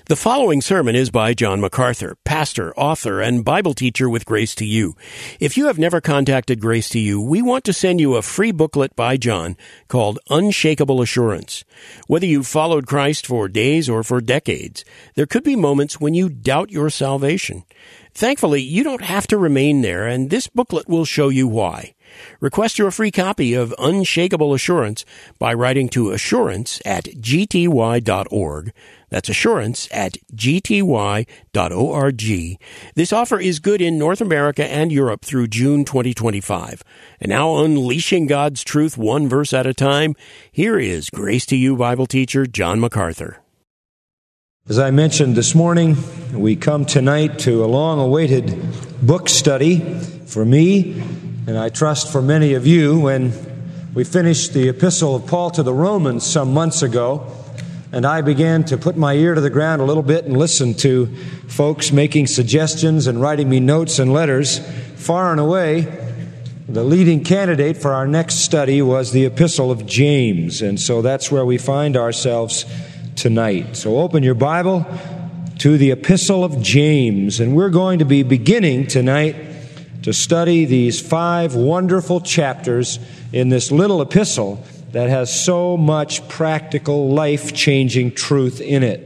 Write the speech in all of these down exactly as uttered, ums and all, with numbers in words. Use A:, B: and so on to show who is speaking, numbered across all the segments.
A: The following sermon is by John MacArthur, pastor, author, and Bible teacher with Grace to You. If you have never contacted Grace to You, we want to send you a free booklet by John called Unshakable Assurance. Whether you've followed Christ for days or for decades, there could be moments when you doubt your salvation. Thankfully, you don't have to remain there, and this booklet will show you why. Request your free copy of Unshakable Assurance by writing to assurance at g t y dot org. That's assurance at g t y dot org. This offer is good in North America and Europe through June twenty twenty-five. And now, unleashing God's truth one verse at a time, here is Grace to You Bible teacher John MacArthur.
B: As I mentioned this morning, we come tonight to a long-awaited book study for me, and I trust for many of you. When we finished the epistle of Paul to the Romans some months ago, and I began to put my ear to the ground a little bit and listen to folks making suggestions and writing me notes and letters, far and away, the leading candidate for our next study was the epistle of James, and so that's where we find ourselves tonight. So open your Bible to the epistle of James, and we're going to be beginning tonight to study these five wonderful chapters in this little epistle that has so much practical, life-changing truth in it.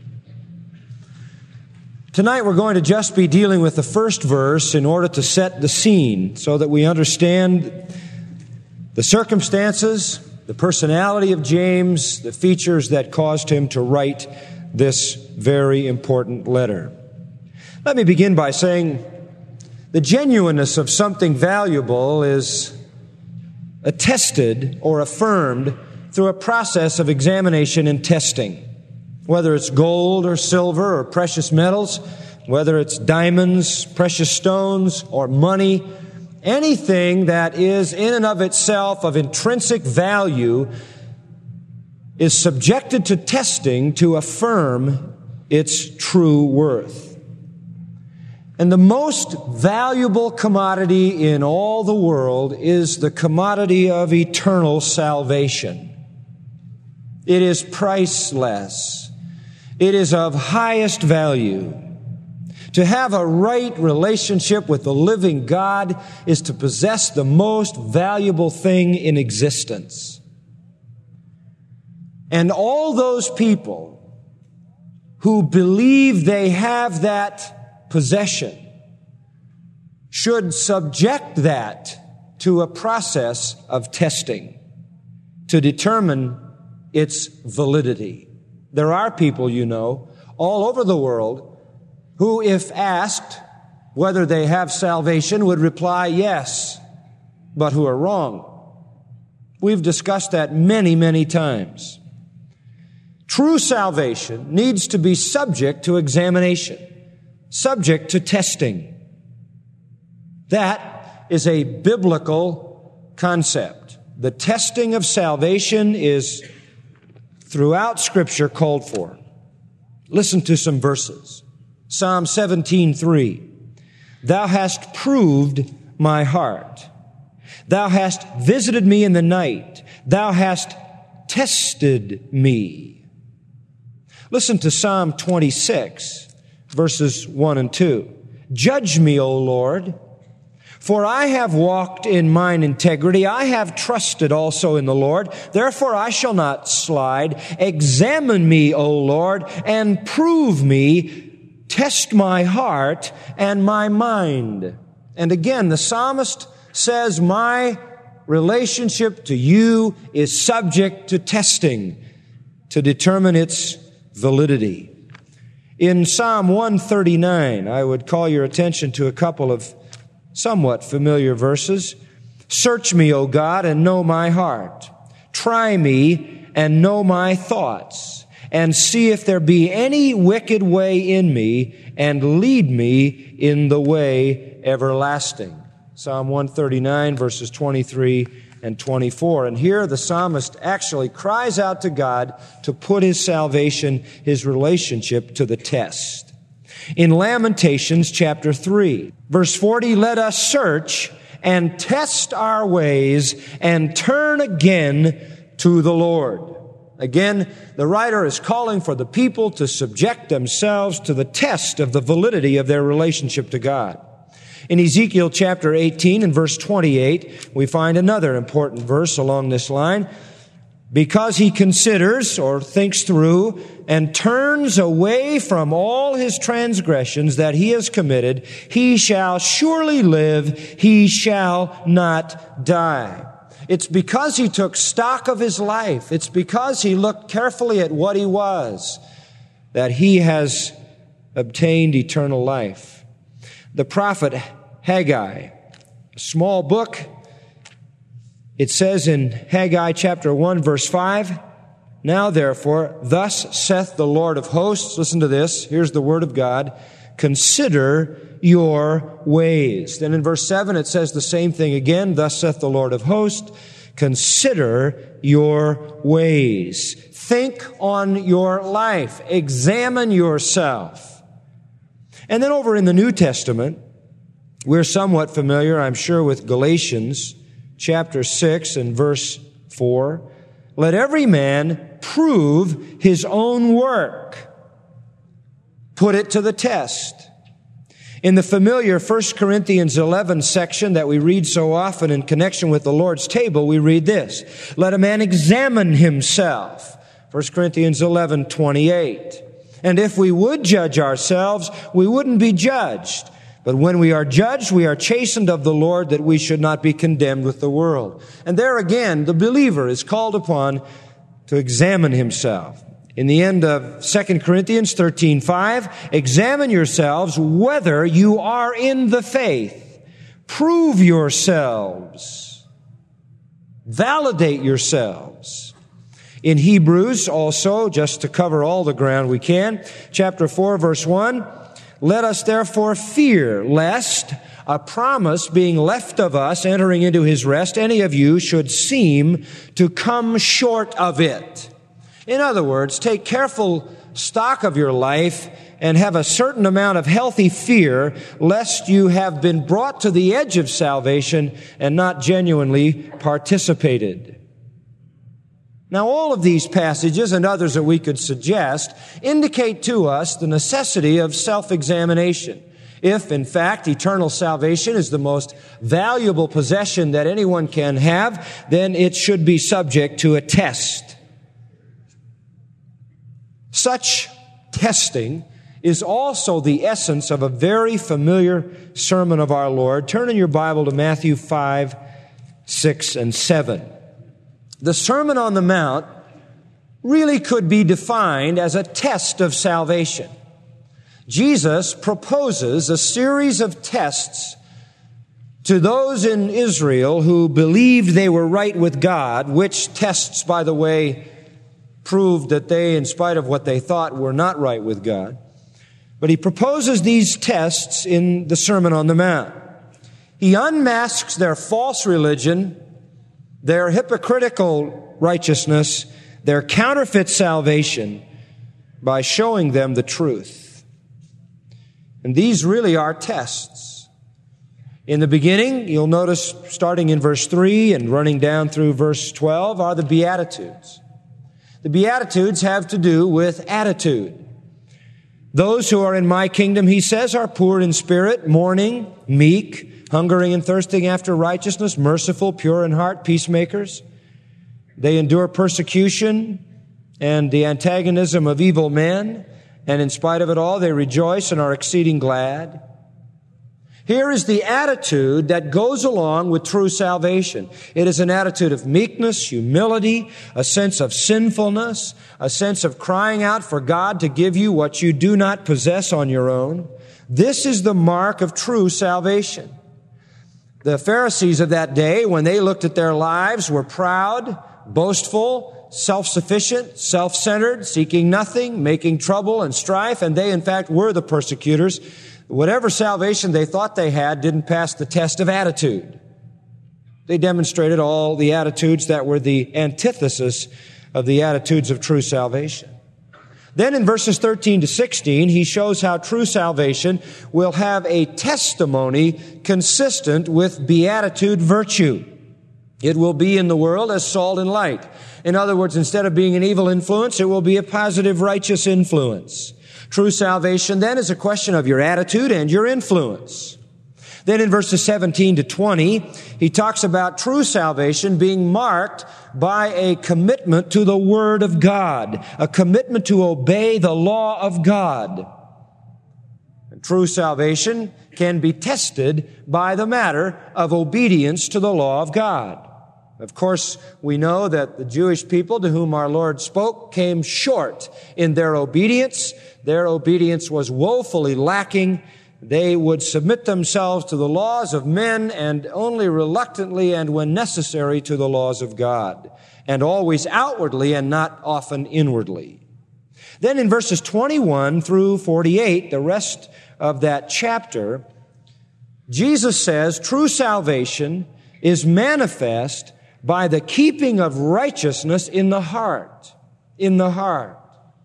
B: Tonight we're going to just be dealing with the first verse in order to set the scene so that we understand the circumstances, the personality of James, the features that caused him to write this very important letter. Let me begin by saying the genuineness of something valuable is attested or affirmed through a process of examination and testing. Whether it's gold or silver or precious metals, whether it's diamonds, precious stones, or money, anything that is in and of itself of intrinsic value is subjected to testing to affirm its true worth. And the most valuable commodity in all the world is the commodity of eternal salvation. It is priceless. It is of highest value. To have a right relationship with the living God is to possess the most valuable thing in existence. And all those people who believe they have that possession should subject that to a process of testing to determine its validity. There are people, you know, all over the world who, if asked whether they have salvation, would reply yes, but who are wrong. We've discussed that many, many times. True salvation needs to be subject to examination, subject to testing. That is a biblical concept. The testing of salvation is throughout Scripture called for. Listen to some verses. Psalm seventeen three. Thou hast proved my heart. Thou hast visited me in the night. Thou hast tested me. Listen to Psalm twenty-six, verses one and two. Judge me, O Lord, for I have walked in mine integrity. I have trusted also in the Lord. Therefore I shall not slide. Examine me, O Lord, and prove me. Test my heart and my mind. And again, the psalmist says, my relationship to you is subject to testing to determine its validity. In Psalm one thirty-nine, I would call your attention to a couple of somewhat familiar verses. Search me, O God, and know my heart. Try me and know my thoughts, and see if there be any wicked way in me, and lead me in the way everlasting. Psalm one thirty-nine, verses twenty-three and twenty-four. And here the psalmist actually cries out to God to put his salvation, his relationship, to the test. In Lamentations chapter three, verse forty, let us search and test our ways and turn again to the Lord. Again, the writer is calling for the people to subject themselves to the test of the validity of their relationship to God. In Ezekiel chapter eighteen and verse twenty-eight, we find another important verse along this line. Because he considers or thinks through and turns away from all his transgressions that he has committed, he shall surely live, he shall not die. It's because he took stock of his life. It's because he looked carefully at what he was that he has obtained eternal life. The prophet Haggai, a small book, it says in Haggai chapter one, verse five, "Now therefore, thus saith the Lord of hosts," listen to this, here's the word of God, "consider your ways." Then in verse seven, it says the same thing again, "Thus saith the Lord of hosts, consider your ways." Think on your life. Examine yourself. And then over in the New Testament, we're somewhat familiar, I'm sure, with Galatians chapter six and verse four. "Let every man prove his own work. Put it to the test." In the familiar First Corinthians eleven section that we read so often in connection with the Lord's table, we read this, "Let a man examine himself." First Corinthians eleven twenty-eight. "And if we would judge ourselves, we wouldn't be judged. But when we are judged, we are chastened of the Lord, that we should not be condemned with the world." And there again, the believer is called upon to examine himself. In the end of Second Corinthians thirteen five, "Examine yourselves whether you are in the faith. Prove yourselves. Validate yourselves." In Hebrews also, just to cover all the ground we can, chapter four, verse one, "Let us therefore fear, lest a promise being left of us entering into his rest, any of you should seem to come short of it." In other words, take careful stock of your life and have a certain amount of healthy fear lest you have been brought to the edge of salvation and not genuinely participated. Now, all of these passages and others that we could suggest indicate to us the necessity of self-examination. If, in fact, eternal salvation is the most valuable possession that anyone can have, then it should be subject to a test. Such testing is also the essence of a very familiar sermon of our Lord. Turn in your Bible to Matthew five, six, and seven. The Sermon on the Mount really could be defined as a test of salvation. Jesus proposes a series of tests to those in Israel who believed they were right with God, which tests, by the way, proved that they, in spite of what they thought, were not right with God. But he proposes these tests in the Sermon on the Mount. He unmasks their false religion, their hypocritical righteousness, their counterfeit salvation, by showing them the truth. And these really are tests. In the beginning, you'll notice, starting in verse three and running down through verse twelve, are the Beatitudes. The Beatitudes have to do with attitude. "Those who are in my kingdom," he says, "are poor in spirit, mourning, meek, hungering and thirsting after righteousness, merciful, pure in heart, peacemakers. They endure persecution and the antagonism of evil men, and in spite of it all, they rejoice and are exceeding glad." Here is the attitude that goes along with true salvation. It is an attitude of meekness, humility, a sense of sinfulness, a sense of crying out for God to give you what you do not possess on your own. This is the mark of true salvation. The Pharisees of that day, when they looked at their lives, were proud, boastful, self-sufficient, self-centered, seeking nothing, making trouble and strife, and they, in fact, were the persecutors. Whatever salvation they thought they had didn't pass the test of attitude. They demonstrated all the attitudes that were the antithesis of the attitudes of true salvation. Then in verses thirteen to sixteen, he shows how true salvation will have a testimony consistent with beatitude virtue. It will be in the world as salt and light. In other words, instead of being an evil influence, it will be a positive, righteous influence. True salvation then is a question of your attitude and your influence. Then in verses seventeen to twenty, he talks about true salvation being marked by a commitment to the Word of God, a commitment to obey the law of God. And true salvation can be tested by the matter of obedience to the law of God. Of course, we know that the Jewish people to whom our Lord spoke came short in their obedience. Their obedience was woefully lacking. They would submit themselves to the laws of men and only reluctantly and when necessary to the laws of God, and always outwardly and not often inwardly. Then in verses twenty-one through forty-eight, the rest of that chapter, Jesus says true salvation is manifest by the keeping of righteousness in the heart, in the heart.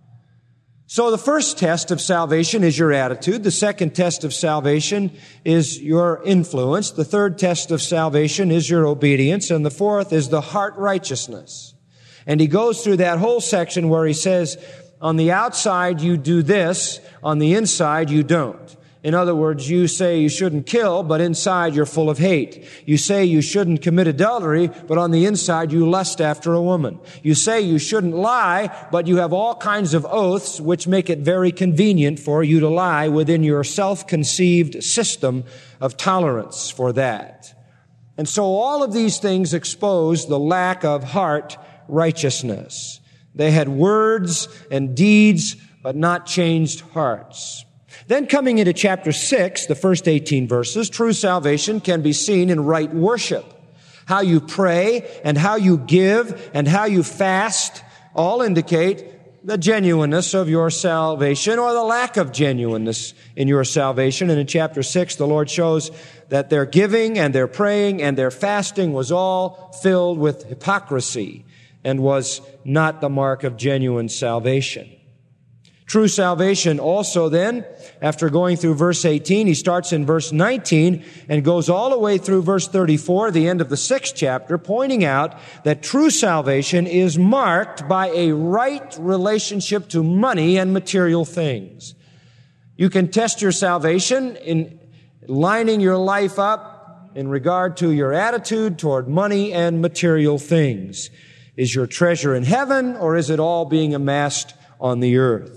B: So the first test of salvation is your attitude. The second test of salvation is your influence. The third test of salvation is your obedience. And the fourth is the heart righteousness. And he goes through that whole section where he says, on the outside you do this, on the inside you don't. In other words, you say you shouldn't kill, but inside you're full of hate. You say you shouldn't commit adultery, but on the inside you lust after a woman. You say you shouldn't lie, but you have all kinds of oaths which make it very convenient for you to lie within your self-conceived system of tolerance for that. And so all of these things expose the lack of heart righteousness. They had words and deeds, but not changed hearts. Then coming into chapter six, the first eighteen verses, true salvation can be seen in right worship. How you pray and how you give and how you fast all indicate the genuineness of your salvation or the lack of genuineness in your salvation. And in chapter six, the Lord shows that their giving and their praying and their fasting was all filled with hypocrisy and was not the mark of genuine salvation. True salvation also then, after going through verse eighteen, he starts in verse nineteen and goes all the way through verse thirty-four, the end of the sixth chapter, pointing out that true salvation is marked by a right relationship to money and material things. You can test your salvation in lining your life up in regard to your attitude toward money and material things. Is your treasure in heaven, or is it all being amassed on the earth?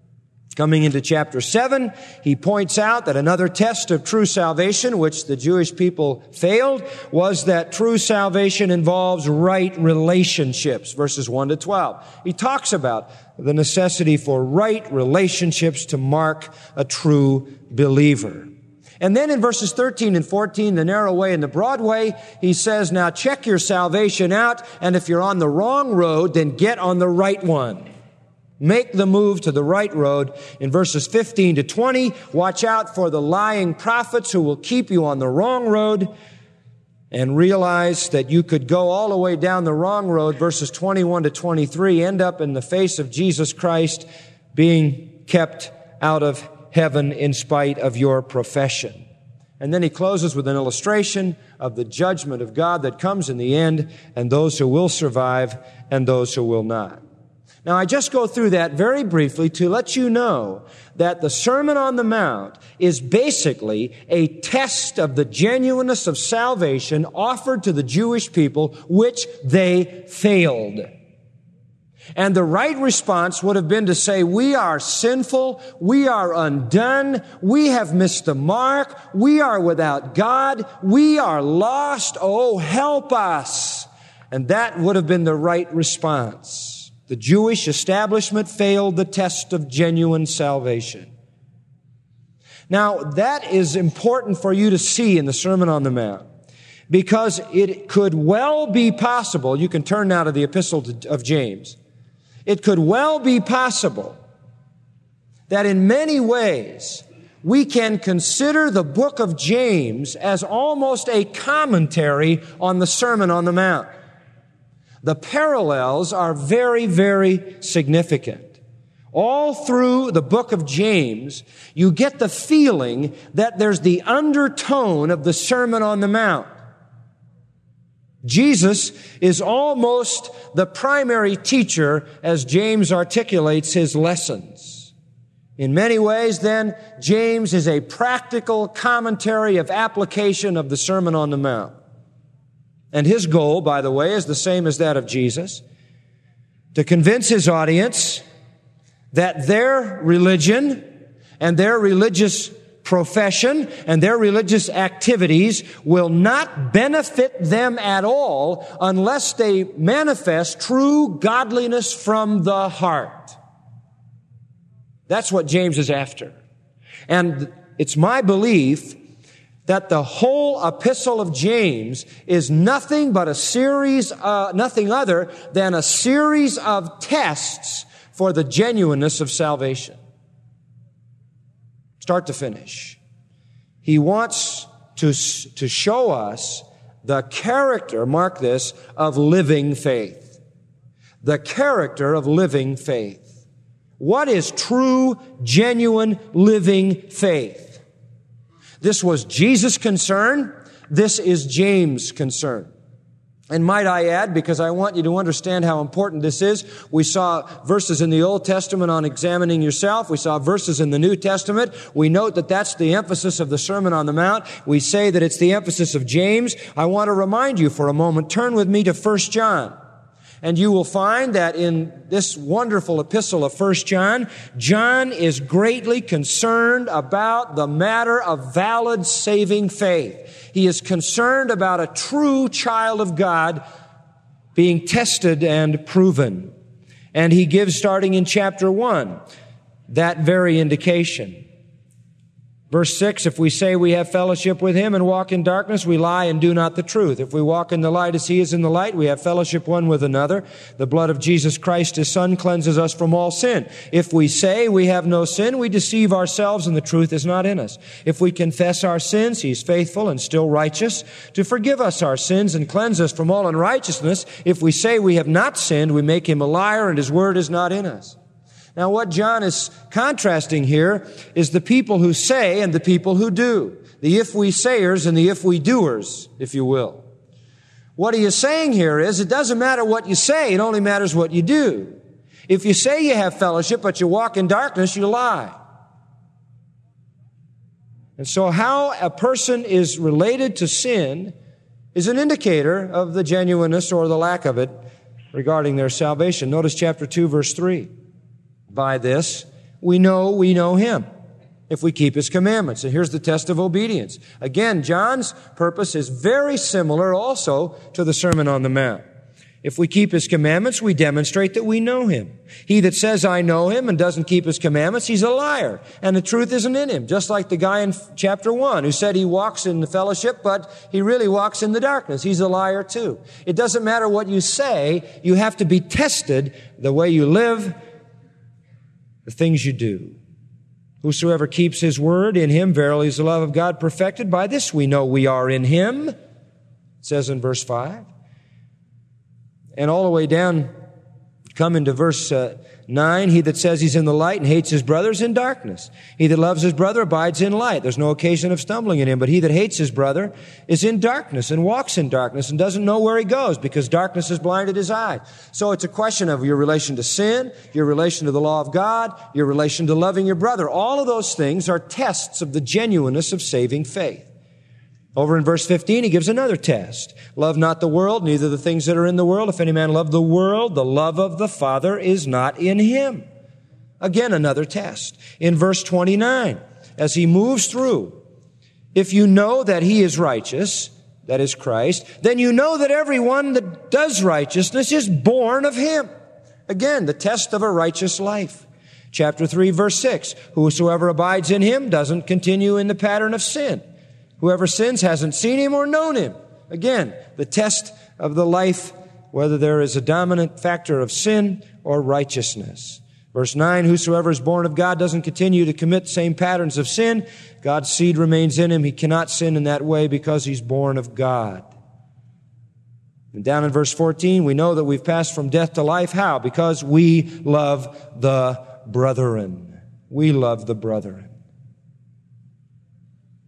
B: Coming into chapter seven, he points out that another test of true salvation, which the Jewish people failed, was that true salvation involves right relationships, verses one to twelve. He talks about the necessity for right relationships to mark a true believer. And then in verses thirteen and fourteen, the narrow way and the broad way, he says, now check your salvation out, and if you're on the wrong road, then get on the right one. Make the move to the right road. In verses fifteen to twenty, watch out for the lying prophets who will keep you on the wrong road, and realize that you could go all the way down the wrong road, verses twenty-one to twenty-three, end up in the face of Jesus Christ being kept out of heaven in spite of your profession. And then he closes with an illustration of the judgment of God that comes in the end, and those who will survive and those who will not. Now, I just go through that very briefly to let you know that the Sermon on the Mount is basically a test of the genuineness of salvation offered to the Jewish people, which they failed. And the right response would have been to say, we are sinful, we are undone, we have missed the mark, we are without God, we are lost, oh, help us. And that would have been the right response. The Jewish establishment failed the test of genuine salvation. Now, that is important for you to see in the Sermon on the Mount, because it could well be possible, you can turn now to the Epistle of James, it could well be possible that in many ways we can consider the book of James as almost a commentary on the Sermon on the Mount. The parallels are very, very significant. All through the book of James, you get the feeling that there's the undertone of the Sermon on the Mount. Jesus is almost the primary teacher as James articulates his lessons. In many ways, then, James is a practical commentary of application of the Sermon on the Mount. And his goal, by the way, is the same as that of Jesus, to convince his audience that their religion and their religious profession and their religious activities will not benefit them at all unless they manifest true godliness from the heart. That's what James is after. And it's my belief that the whole epistle of James is nothing but a series, uh, nothing other than a series of tests for the genuineness of salvation. Start to finish. He wants to, to show us the character, mark this, of living faith. The character of living faith. What is true, genuine, living faith? This was Jesus' concern. This is James' concern. And might I add, because I want you to understand how important this is, we saw verses in the Old Testament on examining yourself. We saw verses in the New Testament. We note that that's the emphasis of the Sermon on the Mount. We say that it's the emphasis of James. I want to remind you for a moment, turn with me to First John. And you will find that in this wonderful epistle of First John, John is greatly concerned about the matter of valid saving faith. He is concerned about a true child of God being tested and proven. And he gives, starting in chapter one, that very indication. Verse six, if we say we have fellowship with him and walk in darkness, we lie and do not the truth. If we walk in the light as he is in the light, we have fellowship one with another. The blood of Jesus Christ, his Son, cleanses us from all sin. If we say we have no sin, we deceive ourselves and the truth is not in us. If we confess our sins, he is faithful and still righteous to forgive us our sins and cleanse us from all unrighteousness. If we say we have not sinned, we make him a liar and his word is not in us. Now, what John is contrasting here is the people who say and the people who do. The if we sayers and the if we doers, if you will. What he is saying here is it doesn't matter what you say, it only matters what you do. If you say you have fellowship, but you walk in darkness, you lie. And so how a person is related to sin is an indicator of the genuineness or the lack of it regarding their salvation. Notice chapter two, verse three. By this, we know we know him, if we keep his commandments. And here's the test of obedience. Again, John's purpose is very similar also to the Sermon on the Mount. If we keep his commandments, we demonstrate that we know him. He that says, I know him, and doesn't keep his commandments, he's a liar, and the truth isn't in him. Just like the guy in chapter one who said he walks in the fellowship, but he really walks in the darkness. He's a liar too. It doesn't matter what you say. You have to be tested the way you live, the things you do. Whosoever keeps his word, in him verily is the love of God perfected. By this we know we are in him, it says in verse five. And all the way down, come into verse uh, nine, he that says he's in the light and hates his brother is in darkness. He that loves his brother abides in light. There's no occasion of stumbling in him. But he that hates his brother is in darkness and walks in darkness and doesn't know where he goes because darkness has blinded his eye. So it's a question of your relation to sin, your relation to the law of God, your relation to loving your brother. All of those things are tests of the genuineness of saving faith. Over in verse fifteen, he gives another test. Love not the world, neither the things that are in the world. If any man love the world, the love of the Father is not in him. Again, another test. In verse twenty-nine, as he moves through, if you know that he is righteous, that is Christ, then you know that everyone that does righteousness is born of him. Again, the test of a righteous life. Chapter three, verse six, whosoever abides in him doesn't continue in the pattern of sin. Whoever sins hasn't seen him or known him. Again, the test of the life, whether there is a dominant factor of sin or righteousness. Verse nine, whosoever is born of God doesn't continue to commit same patterns of sin. God's seed remains in him. He cannot sin in that way because he's born of God. And down in verse fourteen, we know that we've passed from death to life. How? Because we love the brethren. We love the brethren.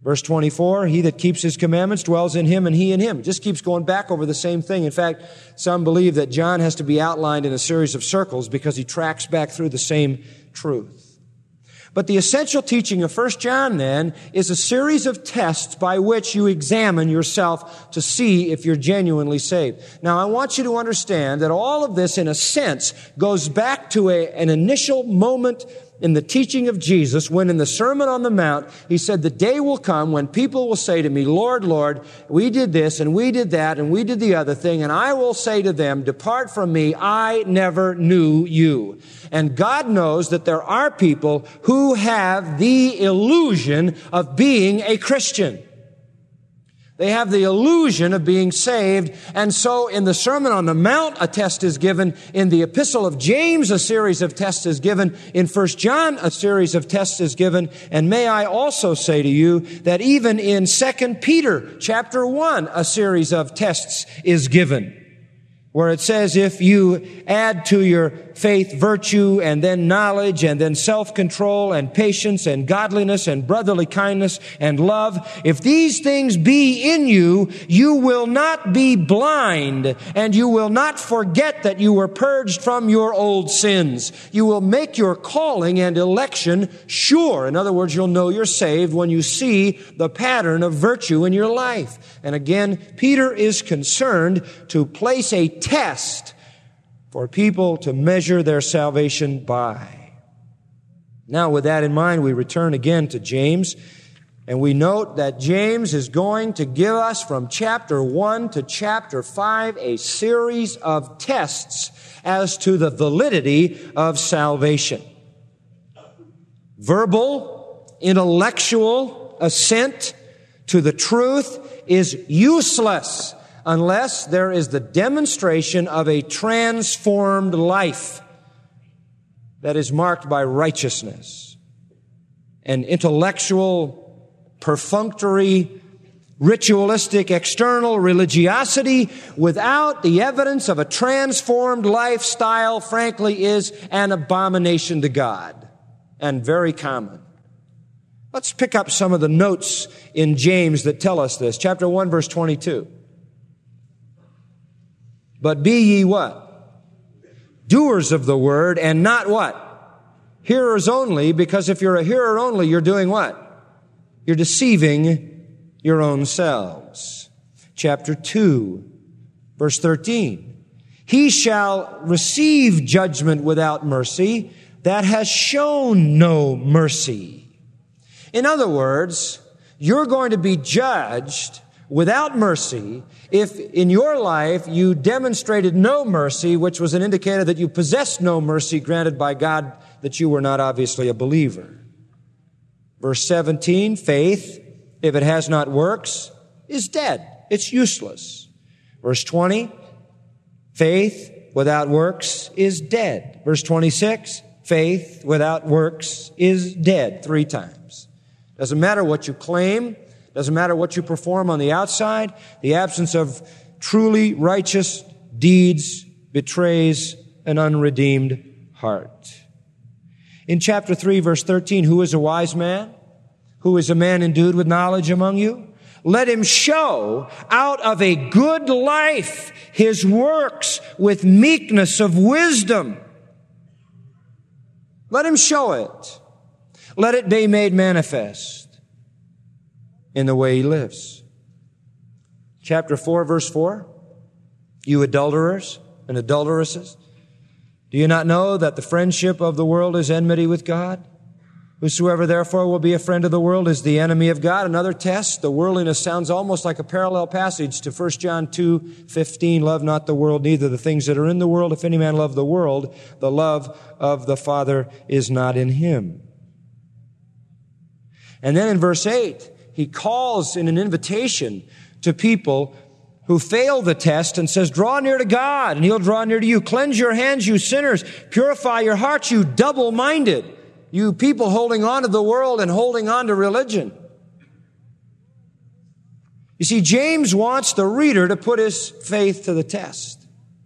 B: Verse twenty-four, he that keeps his commandments dwells in him and he in him. It just keeps going back over the same thing. In fact, some believe that John has to be outlined in a series of circles because he tracks back through the same truth. But the essential teaching of First John, then, is a series of tests by which you examine yourself to see if you're genuinely saved. Now, I want you to understand that all of this, in a sense, goes back to a, an initial moment in the teaching of Jesus when in the Sermon on the Mount, he said, the day will come when people will say to me, Lord, Lord, we did this and we did that and we did the other thing, and I will say to them, depart from me, I never knew you. And God knows that there are people who have the illusion of being a Christian. They have the illusion of being saved. And so in the Sermon on the Mount, a test is given. In the Epistle of James, a series of tests is given. In First John, a series of tests is given. And may I also say to you that even in Second Peter chapter one, a series of tests is given, where it says, if you add to your faith virtue and then knowledge and then self-control and patience and godliness and brotherly kindness and love, if these things be in you, you will not be blind and you will not forget that you were purged from your old sins. You will make your calling and election sure. In other words, you'll know you're saved when you see the pattern of virtue in your life. And again, Peter is concerned to place a test for people to measure their salvation by. Now, with that in mind, we return again to James, and we note that James is going to give us from chapter one to chapter five a series of tests as to the validity of salvation. Verbal, intellectual assent to the truth is useless unless there is the demonstration of a transformed life that is marked by righteousness. An intellectual, perfunctory, ritualistic, external religiosity without the evidence of a transformed lifestyle, frankly, is an abomination to God and very common. Let's pick up some of the notes in James that tell us this. Chapter one, verse twenty-two. But be ye what? Doers of the word, and not what? Hearers only, because if you're a hearer only, you're doing what? You're deceiving your own selves. Chapter two, verse thirteen. He shall receive judgment without mercy that has shown no mercy. In other words, you're going to be judged without mercy if in your life you demonstrated no mercy, which was an indicator that you possessed no mercy granted by God, that you were not obviously a believer. Verse seventeen, faith, if it has not works, is dead. It's useless. Verse twenty, faith without works is dead. Verse twenty-six, faith without works is dead. Three times. Doesn't matter what you claim. Doesn't matter what you perform on the outside. The absence of truly righteous deeds betrays an unredeemed heart. In chapter three, verse thirteen, who is a wise man? Who is a man endued with knowledge among you? Let him show out of a good life his works with meekness of wisdom. Let him show it. Let it be made manifest in the way he lives. Chapter four, verse four. You adulterers and adulteresses, do you not know that the friendship of the world is enmity with God? Whosoever therefore will be a friend of the world is the enemy of God. Another test, the worldliness sounds almost like a parallel passage to First John two fifteen. Love not the world, neither the things that are in the world. If any man love the world, the love of the Father is not in him. And then in verse eight, he calls in an invitation to people who fail the test and says, draw near to God and he'll draw near to you. Cleanse your hands, you sinners. Purify your hearts, you double-minded. You people holding on to the world and holding on to religion. You see, James wants the reader to put his faith to the test.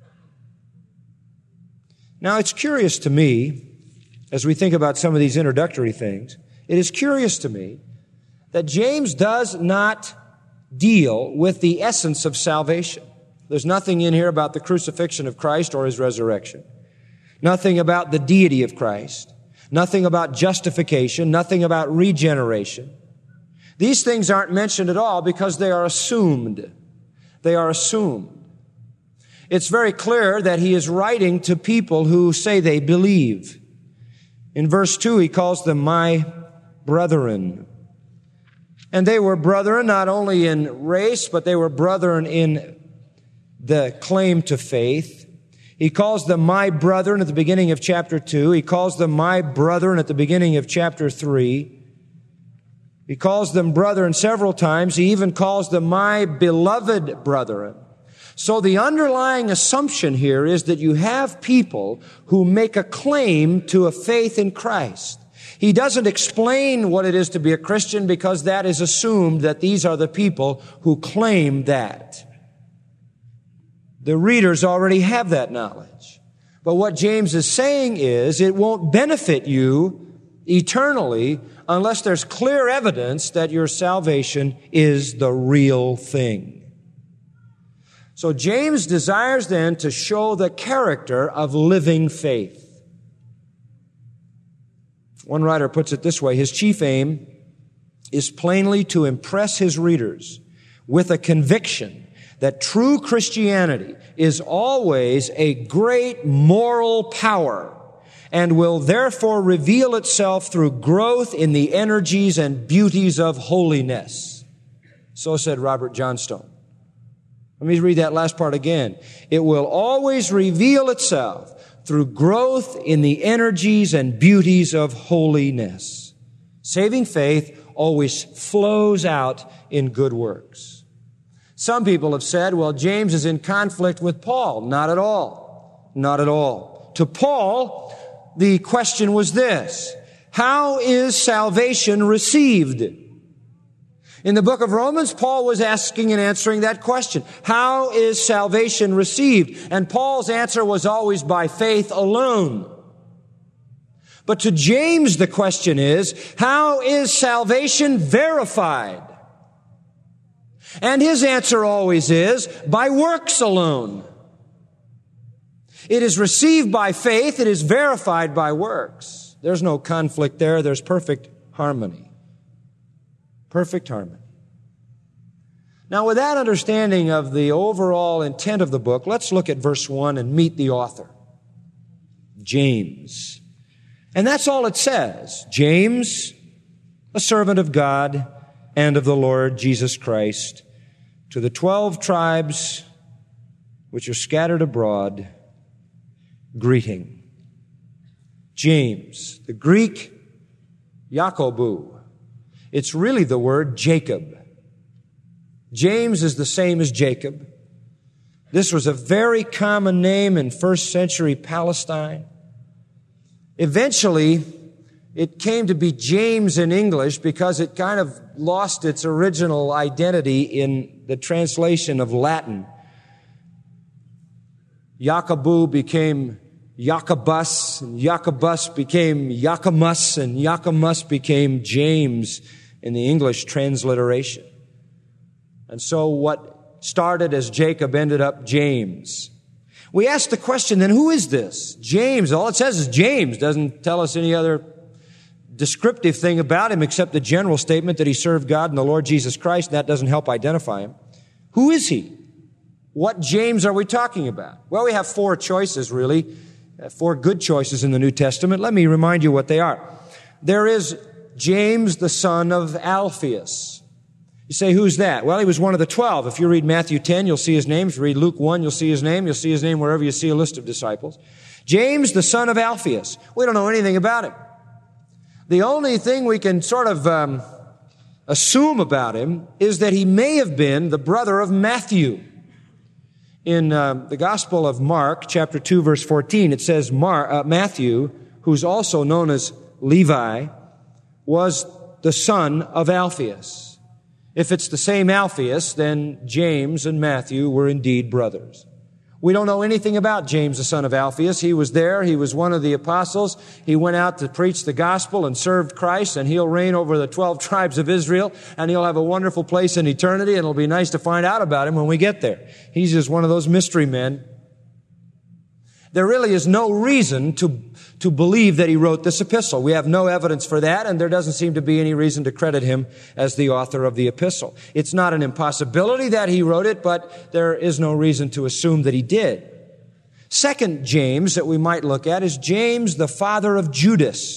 B: Now, it's curious to me, as we think about some of these introductory things, it is curious to me that James does not deal with the essence of salvation. There's nothing in here about the crucifixion of Christ or his resurrection. Nothing about the deity of Christ. Nothing about justification. Nothing about regeneration. These things aren't mentioned at all because they are assumed. They are assumed. It's very clear that he is writing to people who say they believe. In verse two, he calls them my brethren. And they were brethren not only in race, but they were brethren in the claim to faith. He calls them my brethren at the beginning of chapter two. He calls them my brethren at the beginning of chapter three. He calls them brethren several times. He even calls them my beloved brethren. So the underlying assumption here is that you have people who make a claim to a faith in Christ. He doesn't explain what it is to be a Christian because that is assumed that these are the people who claim that. The readers already have that knowledge. But what James is saying is it won't benefit you eternally unless there's clear evidence that your salvation is the real thing. So James desires then to show the character of living faith. One writer puts it this way: his chief aim is plainly to impress his readers with a conviction that true Christianity is always a great moral power and will therefore reveal itself through growth in the energies and beauties of holiness. So said Robert Johnstone. Let me read that last part again. It will always reveal itself through growth in the energies and beauties of holiness. Saving faith always flows out in good works. Some people have said, well, James is in conflict with Paul. Not at all. Not at all. To Paul, the question was this: how is salvation received? In the book of Romans, Paul was asking and answering that question. How is salvation received? And Paul's answer was always by faith alone. But to James, the question is, how is salvation verified? And his answer always is, by works alone. It is received by faith. It is verified by works. There's no conflict there. There's perfect harmony. Perfect harmony. Now, with that understanding of the overall intent of the book, let's look at verse one and meet the author, James. And that's all it says. James, a servant of God and of the Lord Jesus Christ, to the twelve tribes which are scattered abroad, greeting. James, the Greek Yakobu. It's really the word Jacob. James is the same as Jacob. This was a very common name in first century Palestine. Eventually, it came to be James in English because it kind of lost its original identity in the translation of Latin. Jacobu became Jacobus, and Jacobus became Jacomus, and Jacomus became James in the English transliteration. And so what started as Jacob ended up James. We ask the question, then, who is this? James. All it says is James. Doesn't tell us any other descriptive thing about him except the general statement that he served God and the Lord Jesus Christ, and that doesn't help identify him. Who is he? What James are we talking about? Well, we have four choices, really. Four good choices in the New Testament. Let me remind you what they are. There is James, the son of Alphaeus. You say, who's that? Well, he was one of the twelve. If you read Matthew ten, you'll see his name. If you read Luke one, you'll see his name. You'll see his name wherever you see a list of disciples. James, the son of Alphaeus. We don't know anything about him. The only thing we can sort of um, assume about him is that he may have been the brother of Matthew. In uh, the Gospel of Mark, chapter two, verse fourteen, it says Mar- uh, Matthew, who's also known as Levi, was the son of Alphaeus. If it's the same Alphaeus, then James and Matthew were indeed brothers. We don't know anything about James, the son of Alphaeus. He was there. He was one of the apostles. He went out to preach the gospel and served Christ, and he'll reign over the twelve tribes of Israel, and he'll have a wonderful place in eternity, and it'll be nice to find out about him when we get there. He's just one of those mystery men. There really is no reason to, to believe that he wrote this epistle. We have no evidence for that, and there doesn't seem to be any reason to credit him as the author of the epistle. It's not an impossibility that he wrote it, but there is no reason to assume that he did. Second James that we might look at is James, the father of Judas.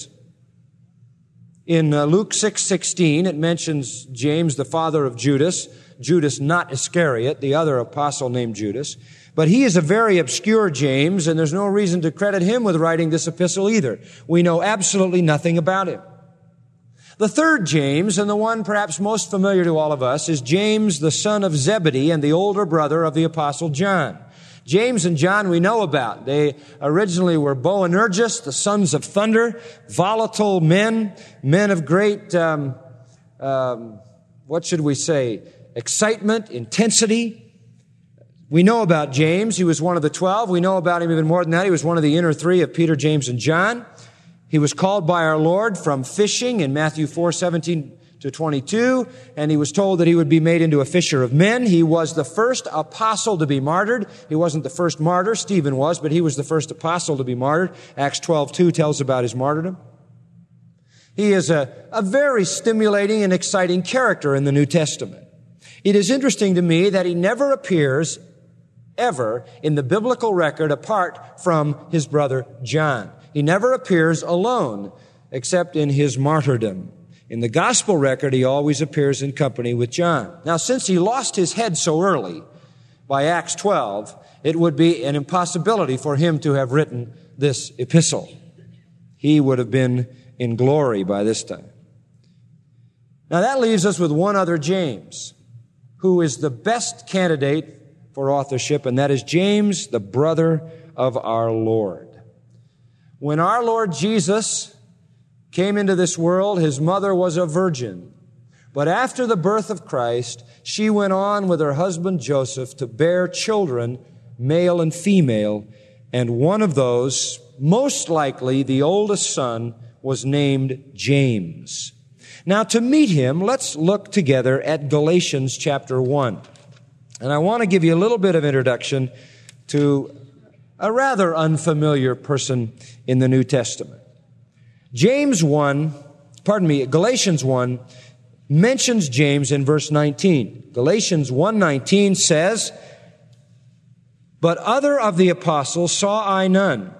B: In uh, Luke six sixteen, it mentions James, the father of Judas. Judas, not Iscariot, the other apostle named Judas. But he is a very obscure James, and there's no reason to credit him with writing this epistle either. We know absolutely nothing about him. The third James, and the one perhaps most familiar to all of us, is James, the son of Zebedee and the older brother of the apostle John. James and John we know about. They originally were Boanerges, the sons of thunder, volatile men, men of great, um, um, what should we say, excitement, intensity. We know about James. He was one of the twelve. We know about him even more than that. He was one of the inner three of Peter, James, and John. He was called by our Lord from fishing in Matthew four seventeen to twenty-two, and he was told that he would be made into a fisher of men. He was the first apostle to be martyred. He wasn't the first martyr. Stephen was, but he was the first apostle to be martyred. Acts twelve two tells about his martyrdom. He is a, a very stimulating and exciting character in the New Testament. It is interesting to me that he never appears ever in the biblical record apart from his brother John. He never appears alone except in his martyrdom. In the gospel record, he always appears in company with John. Now, since he lost his head so early, by Acts twelve, it would be an impossibility for him to have written this epistle. He would have been in glory by this time. Now, that leaves us with one other James, who is the best candidate for authorship, and that is James, the brother of our Lord. When our Lord Jesus came into this world, his mother was a virgin. But after the birth of Christ, she went on with her husband Joseph to bear children, male and female, and one of those, most likely the oldest son, was named James. Now, to meet him, let's look together at Galatians chapter one. And I want to give you a little bit of introduction to a rather unfamiliar person in the New Testament. James one, pardon me, Galatians one mentions James in verse nineteen. Galatians one nineteen says, "But other of the apostles saw I none."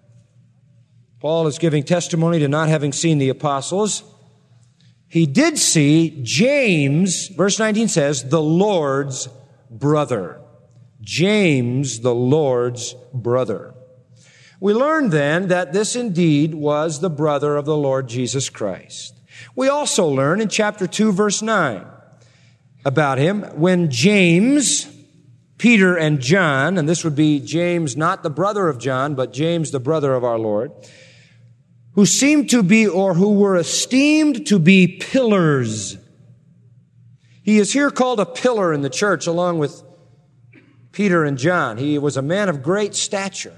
B: Paul is giving testimony to not having seen the apostles. He did see James, verse nineteen says, the Lord's brother. James, the Lord's brother. We learn then that this indeed was the brother of the Lord Jesus Christ. We also learn in chapter two, verse nine about him when James, Peter, and John, and this would be James, not the brother of John, but James, the brother of our Lord, who seemed to be, or who were esteemed to be pillars. He is here called a pillar in the church along with Peter and John. He was a man of great stature,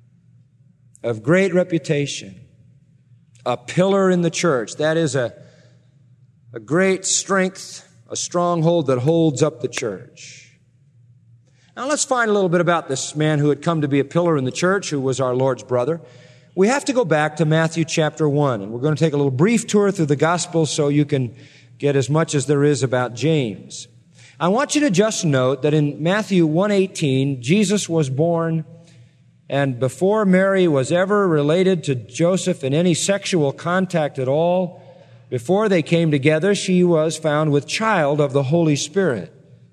B: of great reputation, a pillar in the church. That is a, a great strength, a stronghold that holds up the church. Now let's find a little bit about this man who had come to be a pillar in the church, who was our Lord's brother. We have to go back to Matthew chapter one, and we're going to take a little brief tour through the Gospels so you can get as much as there is about James. I want you to just note that in Matthew one eighteen, Jesus was born, and before Mary was ever related to Joseph in any sexual contact at all, before they came together, she was found with child of the Holy Spirit.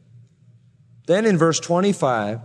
B: Then in verse twenty-five,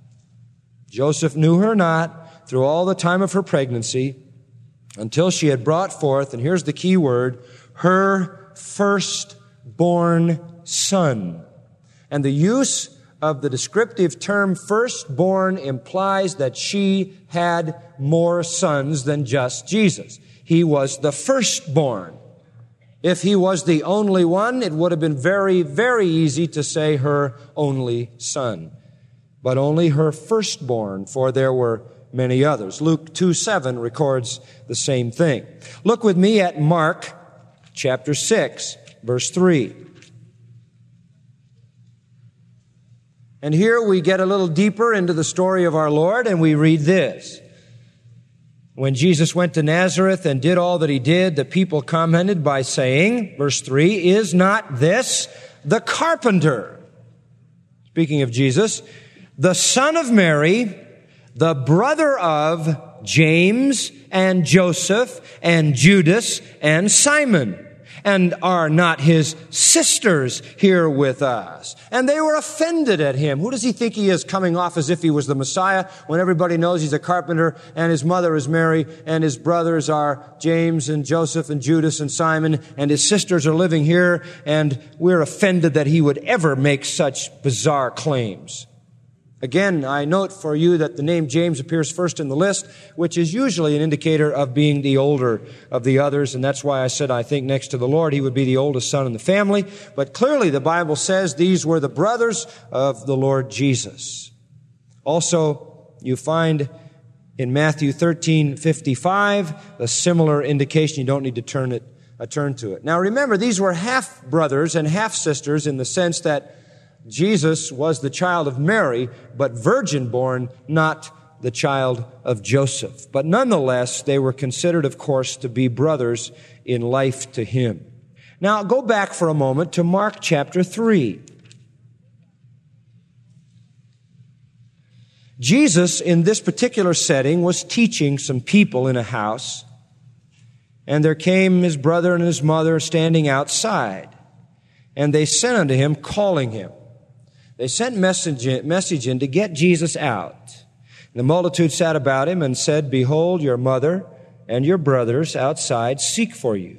B: Joseph knew her not through all the time of her pregnancy until she had brought forth, and here's the key word, her firstborn son. And the use of the descriptive term firstborn implies that she had more sons than just Jesus. He was the firstborn. If he was the only one, it would have been very, very easy to say her only son. but only her firstborn, for there were many others. Luke two seven records the same thing. Look with me at Mark chapter six, verse three. And here we get a little deeper into the story of our Lord, and we read this. When Jesus went to Nazareth and did all that he did, the people commented by saying, verse three, "Is not this the carpenter?" Speaking of Jesus, "the son of Mary, the brother of James and Joseph and Judas and Simon. And are not his sisters here with us?" And they were offended at him. Who does he think he is, coming off as if he was the Messiah, when everybody knows he's a carpenter, and his mother is Mary, and his brothers are James and Joseph and Judas and Simon, and his sisters are living here, and we're offended that he would ever make such bizarre claims. Again, I note for you that the name James appears first in the list, which is usually an indicator of being the older of the others, and that's why I said I think next to the Lord he would be the oldest son in the family. But clearly the Bible says these were the brothers of the Lord Jesus. Also, you find in Matthew thirteen fifty-five a similar indication. You don't need to turn it, uh, turn to it. Now remember, these were half brothers and half sisters in the sense that Jesus was the child of Mary, but virgin born, not the child of Joseph. But nonetheless, they were considered, of course, to be brothers in life to him. Now, go back for a moment to Mark chapter three. Jesus, in this particular setting, was teaching some people in a house, and there came his brother and his mother standing outside, and they sent unto him, calling him. They sent message in, message in to get Jesus out. And the multitude sat about him and said, "Behold, your mother and your brothers outside seek for you."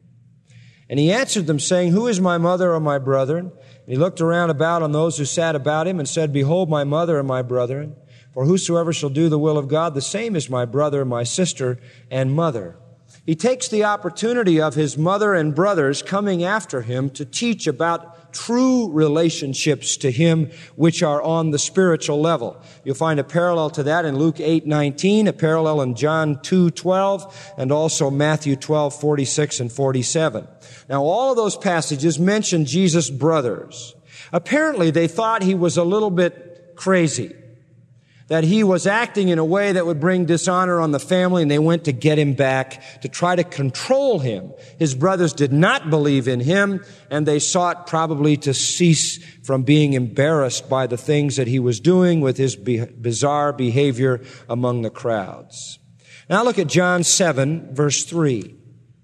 B: And he answered them, saying, "Who is my mother or my brethren?" And he looked around about on those who sat about him and said, "Behold, my mother and my brethren. For whosoever shall do the will of God, the same is my brother, my sister, and mother." He takes the opportunity of his mother and brothers coming after him to teach about true relationships to him which are on the spiritual level. You'll find a parallel to that in Luke eight nineteen, a parallel in John two twelve, and also Matthew twelve forty-six and forty-seven. Now, all of those passages mention Jesus' brothers. Apparently, they thought he was a little bit crazy, that he was acting in a way that would bring dishonor on the family, and they went to get him back to try to control him. His brothers did not believe in him, and they sought probably to cease from being embarrassed by the things that he was doing with his bizarre behavior among the crowds. Now look at John seven, verse three.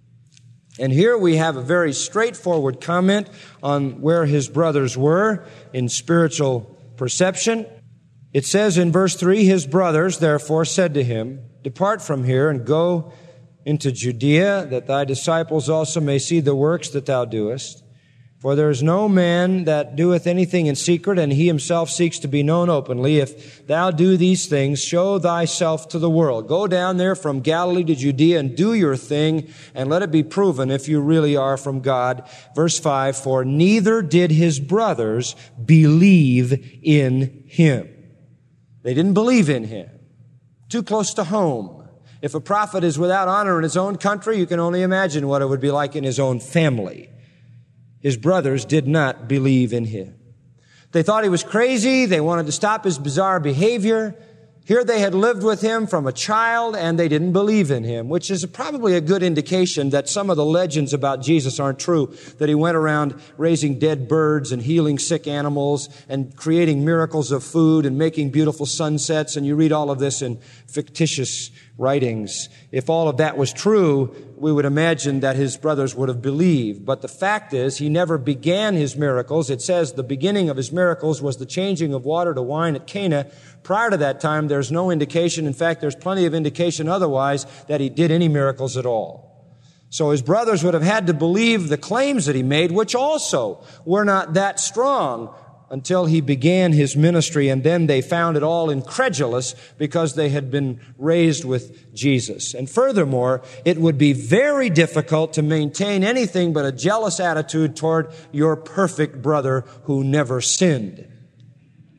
B: And here we have a very straightforward comment on where his brothers were in spiritual perception. It says in verse three, "His brothers therefore said to him, Depart from here and go into Judea, that thy disciples also may see the works that thou doest. For there is no man that doeth anything in secret, and he himself seeks to be known openly. If thou do these things, show thyself to the world." Go down there from Galilee to Judea and do your thing, and let it be proven if you really are from God. Verse five, "For neither did his brothers believe in him." They didn't believe in him. Too close to home. If a prophet is without honor in his own country, you can only imagine what it would be like in his own family. His brothers did not believe in him. They thought he was crazy. They wanted to stop his bizarre behavior. Here they had lived with him from a child, and they didn't believe in him, which is probably a good indication that some of the legends about Jesus aren't true, that he went around raising dead birds and healing sick animals and creating miracles of food and making beautiful sunsets, and you read all of this in fictitious writings. If all of that was true, we would imagine that his brothers would have believed. But the fact is, he never began his miracles. It says the beginning of his miracles was the changing of water to wine at Cana. Prior to that time, there's no indication. In fact, there's plenty of indication otherwise that he did any miracles at all. So his brothers would have had to believe the claims that he made, which also were not that strong until he began his ministry, and then they found it all incredulous because they had been raised with Jesus. And furthermore, it would be very difficult to maintain anything but a jealous attitude toward your perfect brother who never sinned.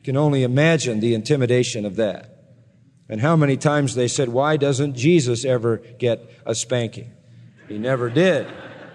B: Can only imagine the intimidation of that. And how many times they said, why doesn't Jesus ever get a spanking? He never did.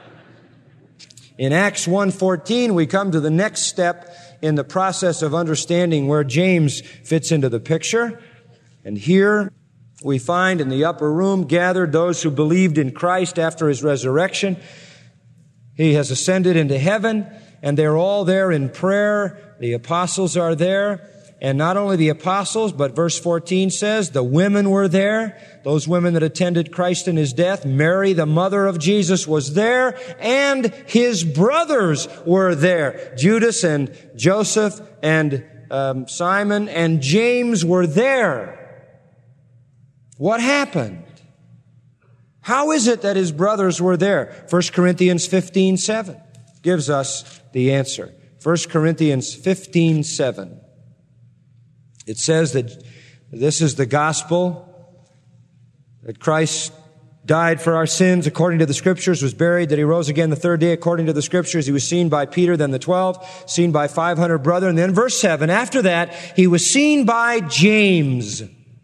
B: In Acts one fourteen, we come to the next step in the process of understanding where James fits into the picture. And here we find in the upper room gathered those who believed in Christ after His resurrection. He has ascended into heaven, and they're all there in prayer. The apostles are there. And not only the apostles, but verse fourteen says the women were there. Those women that attended Christ in His death. Mary, the mother of Jesus, was there. And His brothers were there. Judas and Joseph and um, Simon and James were there. What happened? How is it that His brothers were there? First Corinthians fifteen seven gives us the answer. First Corinthians fifteen seven. It says that this is the gospel, that Christ died for our sins according to the Scriptures, was buried, that He rose again the third day according to the Scriptures. He was seen by Peter, then the twelve, seen by five hundred brethren. And then verse seven, after that, He was seen by James,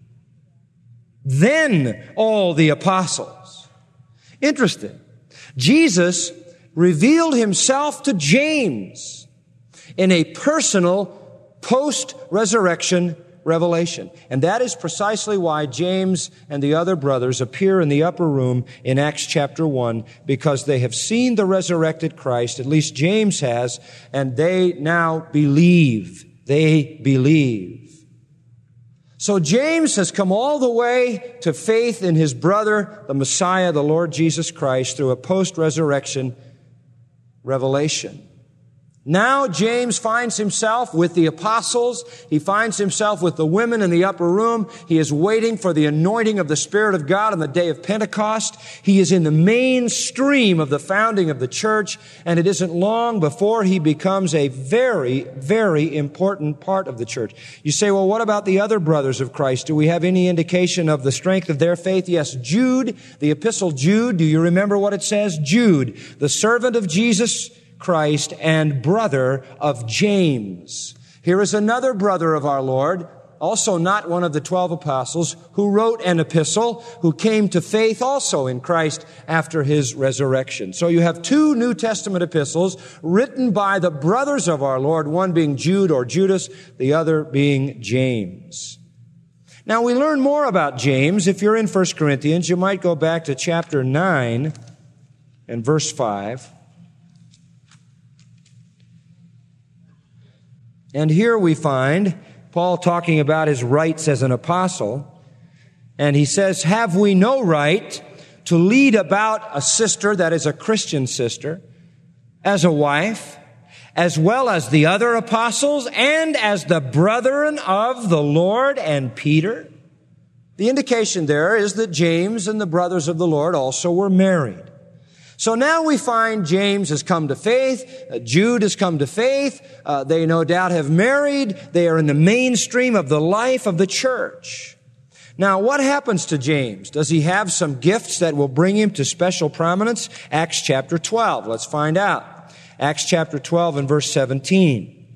B: then all the apostles. Interesting. Jesus revealed Himself to James in a personal post-resurrection revelation. And that is precisely why James and the other brothers appear in the upper room in Acts chapter one, because they have seen the resurrected Christ, at least James has, and they now believe. They believe. So James has come all the way to faith in his brother, the Messiah, the Lord Jesus Christ, through a post-resurrection revelation. Now James finds himself with the apostles. He finds himself with the women in the upper room. He is waiting for the anointing of the Spirit of God on the day of Pentecost. He is in the mainstream of the founding of the church, and it isn't long before he becomes a very, very important part of the church. You say, well, what about the other brothers of Christ? Do we have any indication of the strength of their faith? Yes, Jude, the epistle Jude, do you remember what it says? Jude, the servant of Jesus Christ and brother of James. Here is another brother of our Lord, also not one of the twelve apostles, who wrote an epistle, who came to faith also in Christ after His resurrection. So you have two New Testament epistles written by the brothers of our Lord, one being Jude or Judas, the other being James. Now we learn more about James. If you're in First Corinthians, you might go back to chapter nine and verse five. And here we find Paul talking about his rights as an apostle. And he says, have we no right to lead about a sister, that is a Christian sister, as a wife, as well as the other apostles and as the brethren of the Lord and Peter? The indication there is that James and the brothers of the Lord also were married. So now we find James has come to faith, uh, Jude has come to faith, uh, they no doubt have married, they are in the mainstream of the life of the church. Now what happens to James? Does he have some gifts that will bring him to special prominence? Acts chapter twelve, let's find out. Acts chapter twelve and verse seventeen.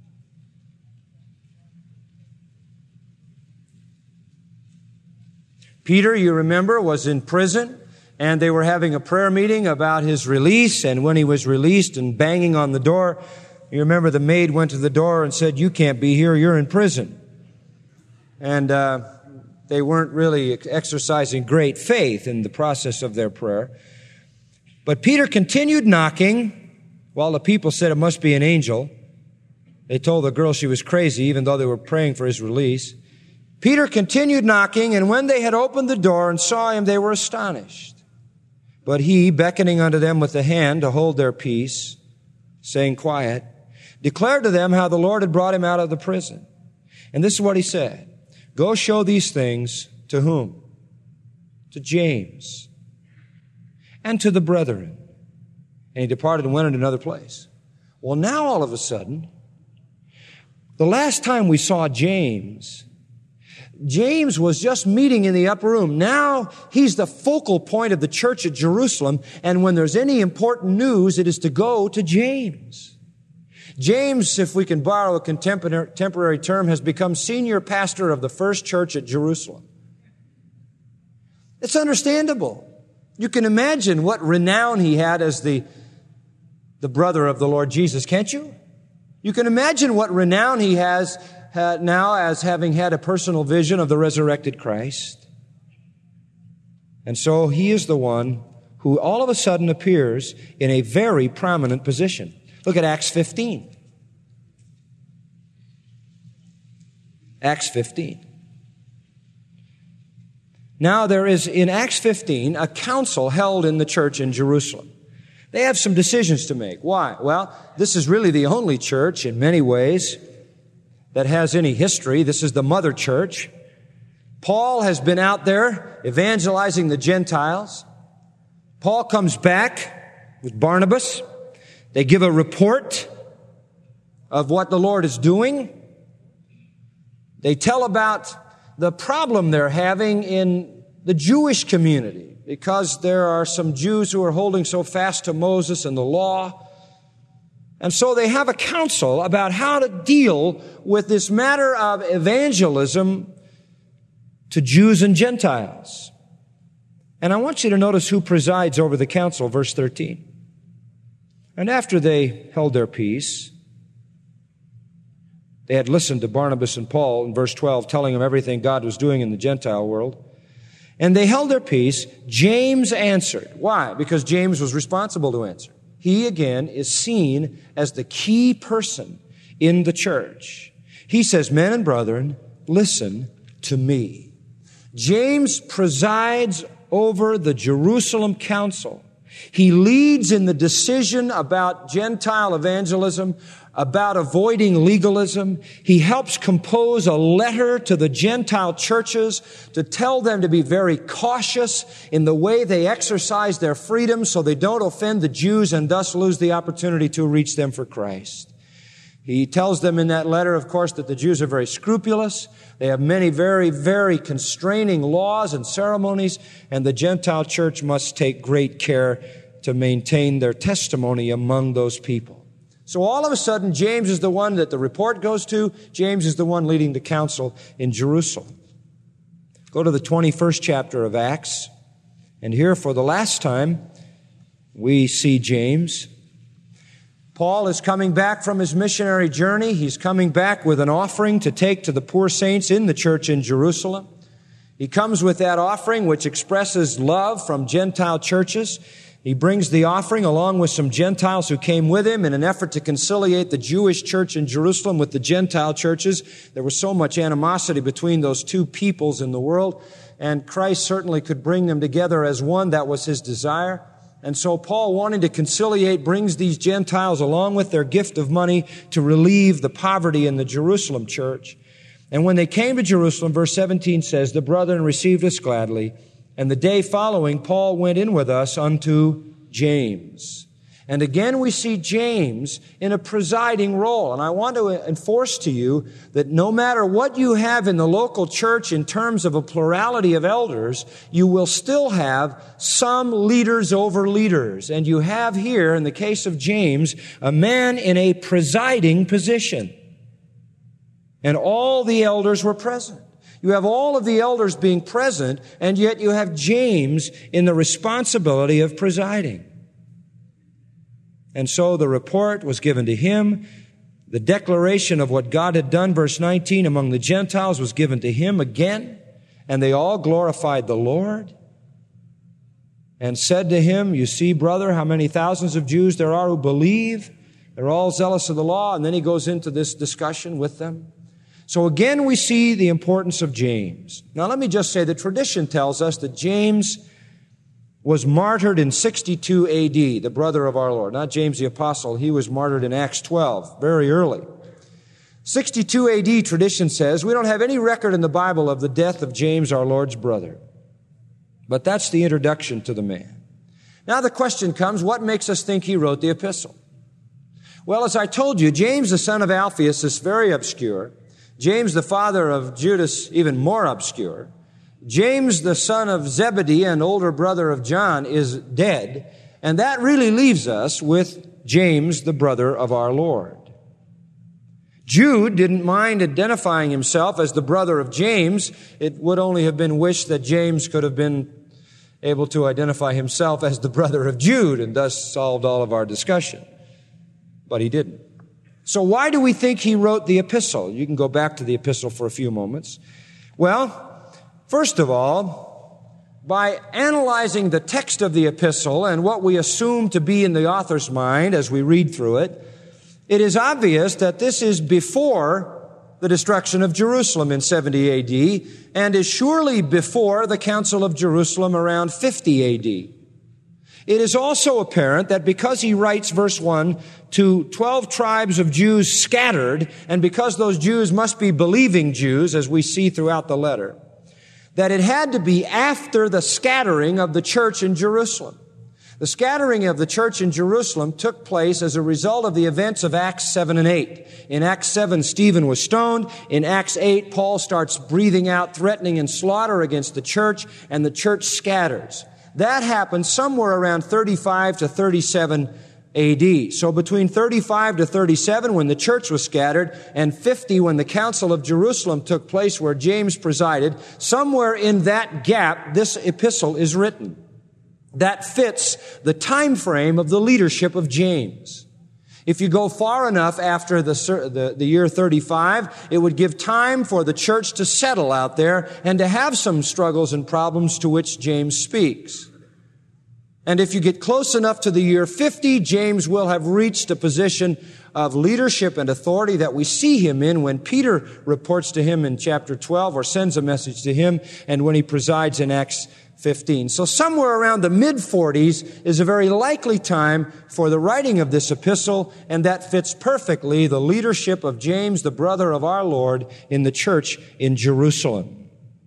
B: Peter, you remember, was in prison. And they were having a prayer meeting about his release. And when he was released and banging on the door, you remember the maid went to the door and said, you can't be here, you're in prison. And uh, they weren't really exercising great faith in the process of their prayer. But Peter continued knocking while the people said it must be an angel. They told the girl she was crazy, even though they were praying for his release. Peter continued knocking, and when they had opened the door and saw him, they were astonished. But he, beckoning unto them with the hand to hold their peace, saying, quiet, declared to them how the Lord had brought him out of the prison. And this is what he said, go show these things to whom? To James and to the brethren. And he departed and went into another place. Well, now all of a sudden, the last time we saw James, James was just meeting in the upper room. Now he's the focal point of the church at Jerusalem. And when there's any important news, it is to go to James. James, if we can borrow a contemporary term, has become senior pastor of the first church at Jerusalem. It's understandable. You can imagine what renown he had as the, the brother of the Lord Jesus, can't you? You can imagine what renown he has uh, now as having had a personal vision of the resurrected Christ. And so he is the one who all of a sudden appears in a very prominent position. Look at Acts fifteen. Acts fifteen. Now there is in Acts fifteen a council held in the church in Jerusalem. They have some decisions to make. Why? Well, this is really the only church in many ways that has any history. This is the mother church. Paul has been out there evangelizing the Gentiles. Paul comes back with Barnabas. They give a report of what the Lord is doing. They tell about the problem they're having in the Jewish community because there are some Jews who are holding so fast to Moses and the law. And so they have a council about how to deal with this matter of evangelism to Jews and Gentiles. And I want you to notice who presides over the council, verse thirteen. And after they held their peace, they had listened to Barnabas and Paul in verse twelve, telling them everything God was doing in the Gentile world. And they held their peace. James answered. Why? Because James was responsible to answer. He, again, is seen as the key person in the church. He says, men and brethren, listen to me. James presides over the Jerusalem council. He leads in the decision about Gentile evangelism, about avoiding legalism. He helps compose a letter to the Gentile churches to tell them to be very cautious in the way they exercise their freedom so they don't offend the Jews and thus lose the opportunity to reach them for Christ. He tells them in that letter, of course, that the Jews are very scrupulous. They have many very, very constraining laws and ceremonies, and the Gentile church must take great care to maintain their testimony among those people. So all of a sudden, James is the one that the report goes to. James is the one leading the council in Jerusalem. Go to the twenty-first chapter of Acts, and here for the last time, we see James. Paul is coming back from his missionary journey. He's coming back with an offering to take to the poor saints in the church in Jerusalem. He comes with that offering, which expresses love from Gentile churches. He brings the offering along with some Gentiles who came with him in an effort to conciliate the Jewish church in Jerusalem with the Gentile churches. There was so much animosity between those two peoples in the world, and Christ certainly could bring them together as one. That was his desire. And so Paul, wanting to conciliate, brings these Gentiles along with their gift of money to relieve the poverty in the Jerusalem church. And when they came to Jerusalem, verse seventeen says, the brethren received us gladly. And the day following, Paul went in with us unto James. And again, we see James in a presiding role. And I want to enforce to you that no matter what you have in the local church in terms of a plurality of elders, you will still have some leaders over leaders. And you have here, in the case of James, a man in a presiding position. And all the elders were present. You have all of the elders being present, and yet you have James in the responsibility of presiding. And so the report was given to him. The declaration of what God had done, verse nineteen, among the Gentiles was given to him again. And they all glorified the Lord and said to him, you see, brother, how many thousands of Jews there are who believe. They're all zealous of the law. And then he goes into this discussion with them. So again, we see the importance of James. Now, let me just say that tradition tells us that James was martyred in sixty-two A D, the brother of our Lord. Not James the Apostle. He was martyred in Acts twelve, very early. sixty-two A D tradition says we don't have any record in the Bible of the death of James, our Lord's brother. But that's the introduction to the man. Now the question comes, what makes us think he wrote the epistle? Well, as I told you, James, the son of Alphaeus, is very obscure. James, the father of Judas, even more obscure. James, the son of Zebedee and older brother of John, is dead. And that really leaves us with James, the brother of our Lord. Jude didn't mind identifying himself as the brother of James. It would only have been wished that James could have been able to identify himself as the brother of Jude and thus solved all of our discussion. But he didn't. So why do we think he wrote the epistle? You can go back to the epistle for a few moments. Well, first of all, by analyzing the text of the epistle and what we assume to be in the author's mind as we read through it, it is obvious that this is before the destruction of Jerusalem in seventy A D and is surely before the Council of Jerusalem around fifty A D. It is also apparent that because he writes verse one to twelve tribes of Jews scattered, and because those Jews must be believing Jews, as we see throughout the letter, that it had to be after the scattering of the church in Jerusalem. The scattering of the church in Jerusalem took place as a result of the events of Acts seven and eight. In Acts seven, Stephen was stoned. In Acts eight, Paul starts breathing out threatening and slaughter against the church, and the church scatters. That happened somewhere around thirty-five to thirty-seven A D. So between thirty-five to thirty-seven, when the church was scattered, and fifty, when the Council of Jerusalem took place, where James presided, somewhere in that gap, this epistle is written. That fits the time frame of the leadership of James. If you go far enough after the, the, the year thirty-five, it would give time for the church to settle out there and to have some struggles and problems to which James speaks. And if you get close enough to the year fifty, James will have reached a position of leadership and authority that we see him in when Peter reports to him in chapter twelve or sends a message to him, and when he presides in Acts fifteen. So somewhere around the mid-forties is a very likely time for the writing of this epistle, and that fits perfectly the leadership of James, the brother of our Lord, in the church in Jerusalem.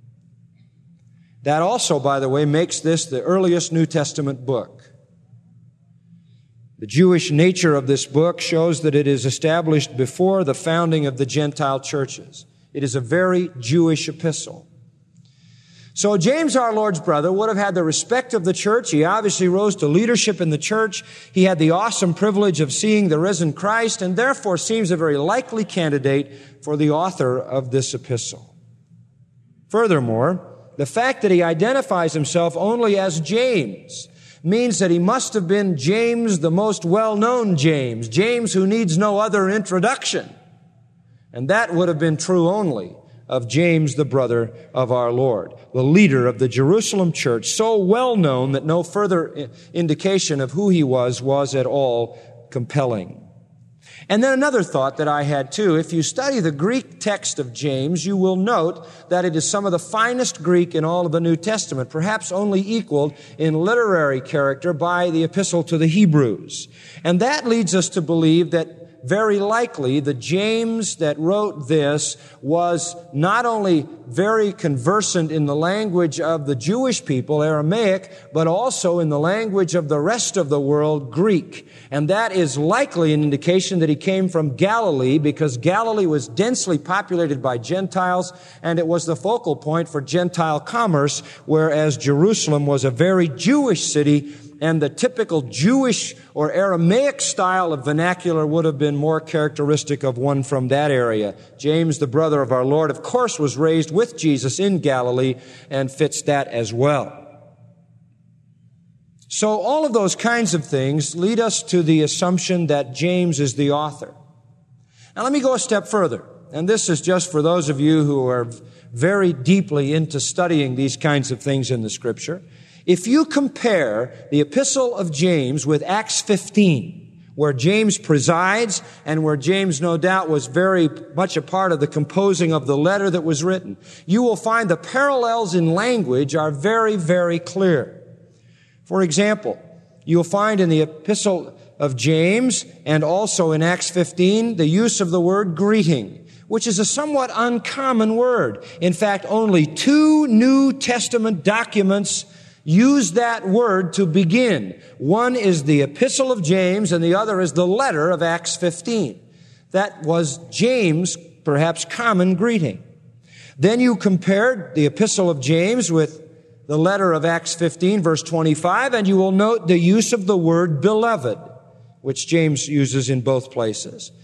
B: That also, by the way, makes this the earliest New Testament book. The Jewish nature of this book shows that it is established before the founding of the Gentile churches. It is a very Jewish epistle. So James, our Lord's brother, would have had the respect of the church. He obviously rose to leadership in the church. He had the awesome privilege of seeing the risen Christ, and therefore seems a very likely candidate for the author of this epistle. Furthermore, the fact that he identifies himself only as James means that he must have been James, the most well-known James, James who needs no other introduction. And that would have been true only of James, the brother of our Lord, the leader of the Jerusalem church, so well known that no further indication of who he was was at all compelling. And then another thought that I had too, if you study the Greek text of James, you will note that it is some of the finest Greek in all of the New Testament, perhaps only equaled in literary character by the epistle to the Hebrews. And that leads us to believe that very likely the James that wrote this was not only very conversant in the language of the Jewish people, Aramaic, but also in the language of the rest of the world, Greek. And that is likely an indication that he came from Galilee, because Galilee was densely populated by Gentiles, and it was the focal point for Gentile commerce, whereas Jerusalem was a very Jewish city, and the typical Jewish or Aramaic style of vernacular would have been more characteristic of one from that area. James, the brother of our Lord, of course, was raised with Jesus in Galilee and fits that as well. So all of those kinds of things lead us to the assumption that James is the author. Now let me go a step further. And this is just for those of you who are very deeply into studying these kinds of things in the Scripture. If you compare the epistle of James with Acts fifteen, where James presides and where James no doubt was very much a part of the composing of the letter that was written, you will find the parallels in language are very, very clear. For example, you'll find in the epistle of James and also in Acts fifteen the use of the word greeting, which is a somewhat uncommon word. In fact, only two New Testament documents use that word to begin. One is the epistle of James and the other is the letter of Acts fifteen. That was James' perhaps common greeting. Then you compared the epistle of James with the letter of Acts fifteen, verse twenty-five, and you will note the use of the word beloved, which James uses in both places.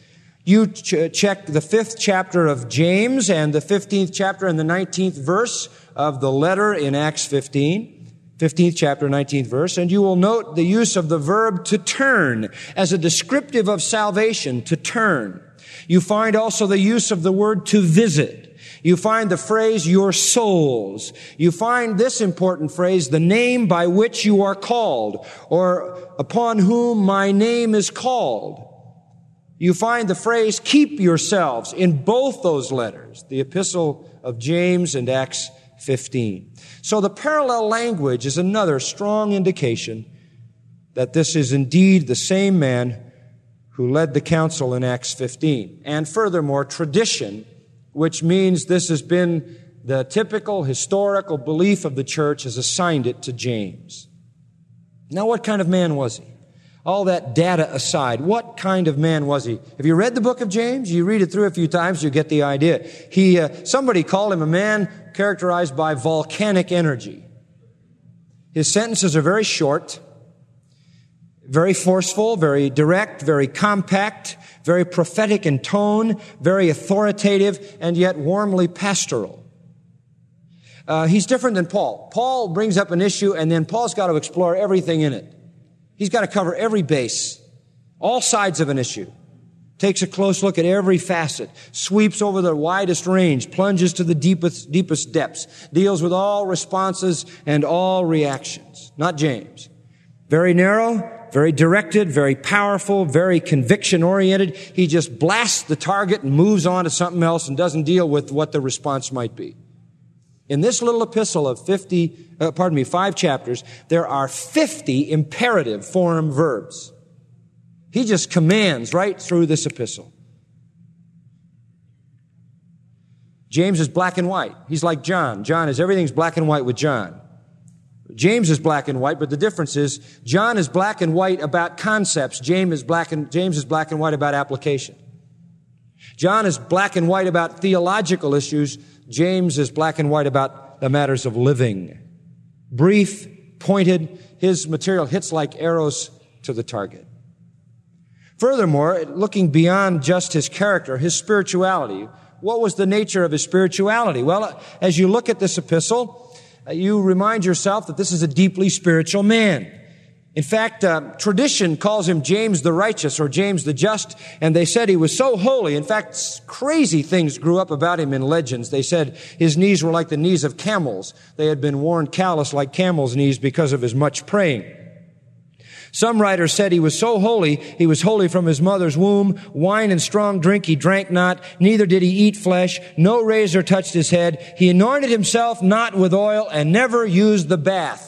B: You ch- check the fifth chapter of James and the fifteenth chapter and the nineteenth verse of the letter in Acts fifteen, fifteenth chapter, nineteenth verse, and you will note the use of the verb to turn as a descriptive of salvation, to turn. You find also the use of the word to visit. You find the phrase, your souls. You find this important phrase, the name by which you are called, or upon whom my name is called. You find the phrase, keep yourselves, in both those letters, the epistle of James and Acts fifteen. So the parallel language is another strong indication that this is indeed the same man who led the council in Acts fifteen. And furthermore, tradition, which means this has been the typical historical belief of the church, has assigned it to James. Now, what kind of man was he? All that data aside, what kind of man was he? Have you read the book of James? You read it through a few times, you get the idea. He, uh, somebody called him a man characterized by volcanic energy. His sentences are very short, very forceful, very direct, very compact, very prophetic in tone, very authoritative, and yet warmly pastoral. Uh, he's different than Paul. Paul brings up an issue, and then Paul's got to explore everything in it. He's got to cover every base, all sides of an issue. Takes a close look at every facet, sweeps over the widest range, plunges to the deepest, deepest depths, deals with all responses and all reactions. Not James. Very narrow, very directed, very powerful, very conviction-oriented. He just blasts the target and moves on to something else and doesn't deal with what the response might be. In this little epistle of fifty, uh, pardon me, five chapters, there are fifty imperative form verbs. He just commands right through this epistle. James is black and white. He's like John. John is, everything's black and white with John. James is black and white, but the difference is John is black and white about concepts. James is black and, James is black and white about application. John is black and white about theological issues. James is black and white about the matters of living. Brief, pointed, his material hits like arrows to the target. Furthermore, looking beyond just his character, his spirituality, what was the nature of his spirituality? Well, as you look at this epistle, you remind yourself that this is a deeply spiritual man. In fact, uh, tradition calls him James the Righteous or James the Just, and they said he was so holy. In fact, crazy things grew up about him in legends. They said his knees were like the knees of camels. They had been worn callous like camels' knees because of his much praying. Some writers said he was so holy, he was holy from his mother's womb. Wine and strong drink he drank not, neither did he eat flesh. No razor touched his head. He anointed himself not with oil and never used the bath.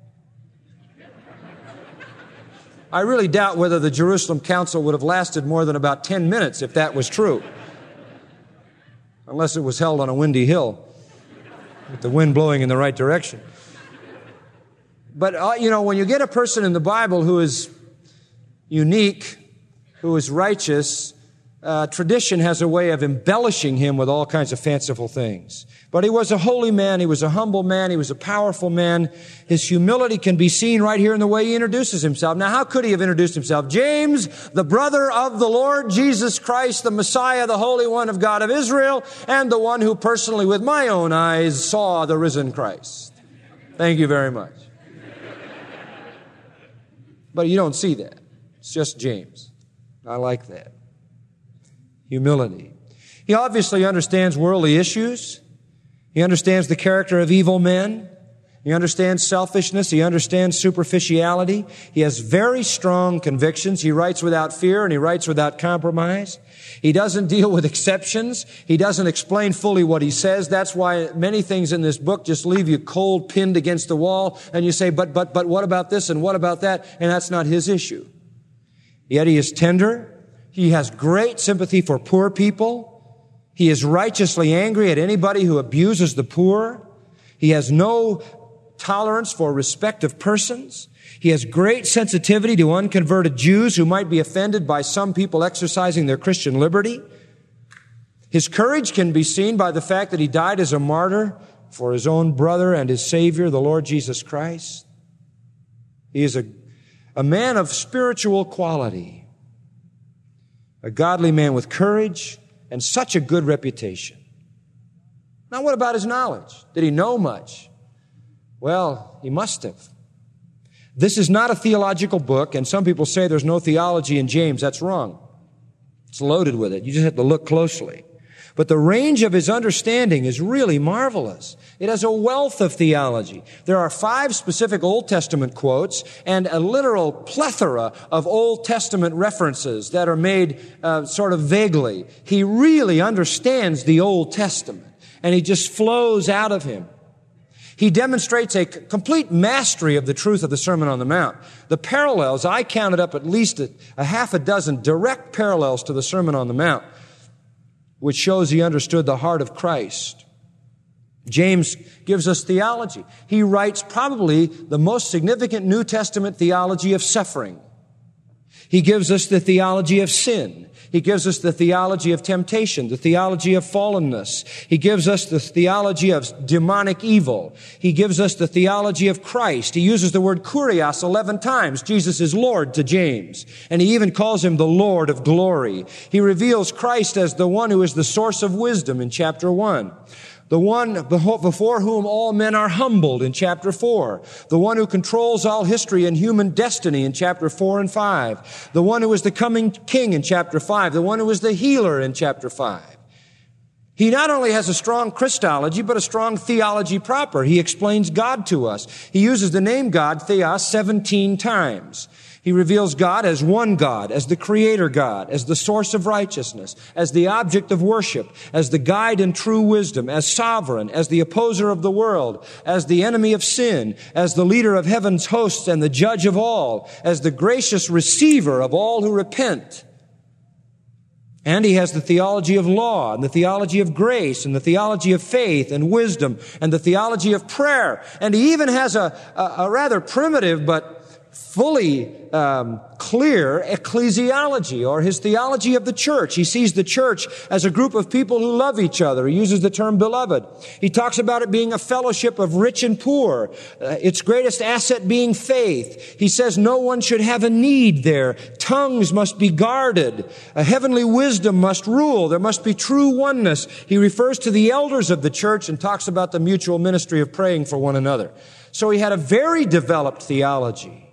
B: I really doubt whether the Jerusalem Council would have lasted more than about ten minutes if that was true. Unless it was held on a windy hill with the wind blowing in the right direction. But, uh, you know, when you get a person in the Bible who is unique, who is righteous, uh, tradition has a way of embellishing him with all kinds of fanciful things. But he was a holy man, he was a humble man, he was a powerful man. His humility can be seen right here in the way he introduces himself. Now, how could he have introduced himself? James, the brother of the Lord Jesus Christ, the Messiah, the Holy One of God of Israel, and the one who personally with my own eyes saw the risen Christ. Thank you very much. But you don't see that. It's just James. I like that. Humility. He obviously understands worldly issues. He understands the character of evil men. He understands selfishness. He understands superficiality. He has very strong convictions. He writes without fear and he writes without compromise. He doesn't deal with exceptions. He doesn't explain fully what he says. That's why many things in this book just leave you cold, pinned against the wall, and you say, but, but, but what about this and what about that? And that's not his issue. Yet he is tender. He has great sympathy for poor people. He is righteously angry at anybody who abuses the poor. He has no tolerance for respect of persons. He has great sensitivity to unconverted Jews who might be offended by some people exercising their Christian liberty. His courage can be seen by the fact that he died as a martyr for his own brother and his Savior, the Lord Jesus Christ. He is a, a man of spiritual quality. A godly man with courage and such a good reputation. Now, what about his knowledge? Did he know much? Well, he must have. This is not a theological book, and some people say there's no theology in James. That's wrong. It's loaded with it. You just have to look closely. But the range of his understanding is really marvelous. It has a wealth of theology. There are five specific Old Testament quotes and a literal plethora of Old Testament references that are made uh, sort of vaguely. He really understands the Old Testament, and he just flows out of him. He demonstrates a c- complete mastery of the truth of the Sermon on the Mount. The parallels, I counted up at least a, a half a dozen direct parallels to the Sermon on the Mount, which shows he understood the heart of Christ. James gives us theology. He writes probably the most significant New Testament theology of suffering. He gives us the theology of sin. He gives us the theology of temptation, the theology of fallenness. He gives us the theology of demonic evil. He gives us the theology of Christ. He uses the word kurios eleven times. Jesus is Lord to James. And he even calls him the Lord of glory. He reveals Christ as the one who is the source of wisdom in chapter one. The one before whom all men are humbled in chapter four. The one who controls all history and human destiny in chapter four and five. The one who is the coming king in chapter five. The one who is the healer in chapter five. He not only has a strong Christology, but a strong theology proper. He explains God to us. He uses the name God, Theos, seventeen times. He reveals God as one God, as the creator God, as the source of righteousness, as the object of worship, as the guide in true wisdom, as sovereign, as the opposer of the world, as the enemy of sin, as the leader of heaven's hosts and the judge of all, as the gracious receiver of all who repent. And he has the theology of law and the theology of grace and the theology of faith and wisdom and the theology of prayer. And he even has a, a, a rather primitive but fully um, clear ecclesiology, or his theology of the church. He sees the church as a group of people who love each other. He uses the term beloved. He talks about it being a fellowship of rich and poor, uh, its greatest asset being faith. He says no one should have a need there. Tongues must be guarded. A heavenly wisdom must rule. There must be true oneness. He refers to the elders of the church and talks about the mutual ministry of praying for one another. So he had a very developed theology.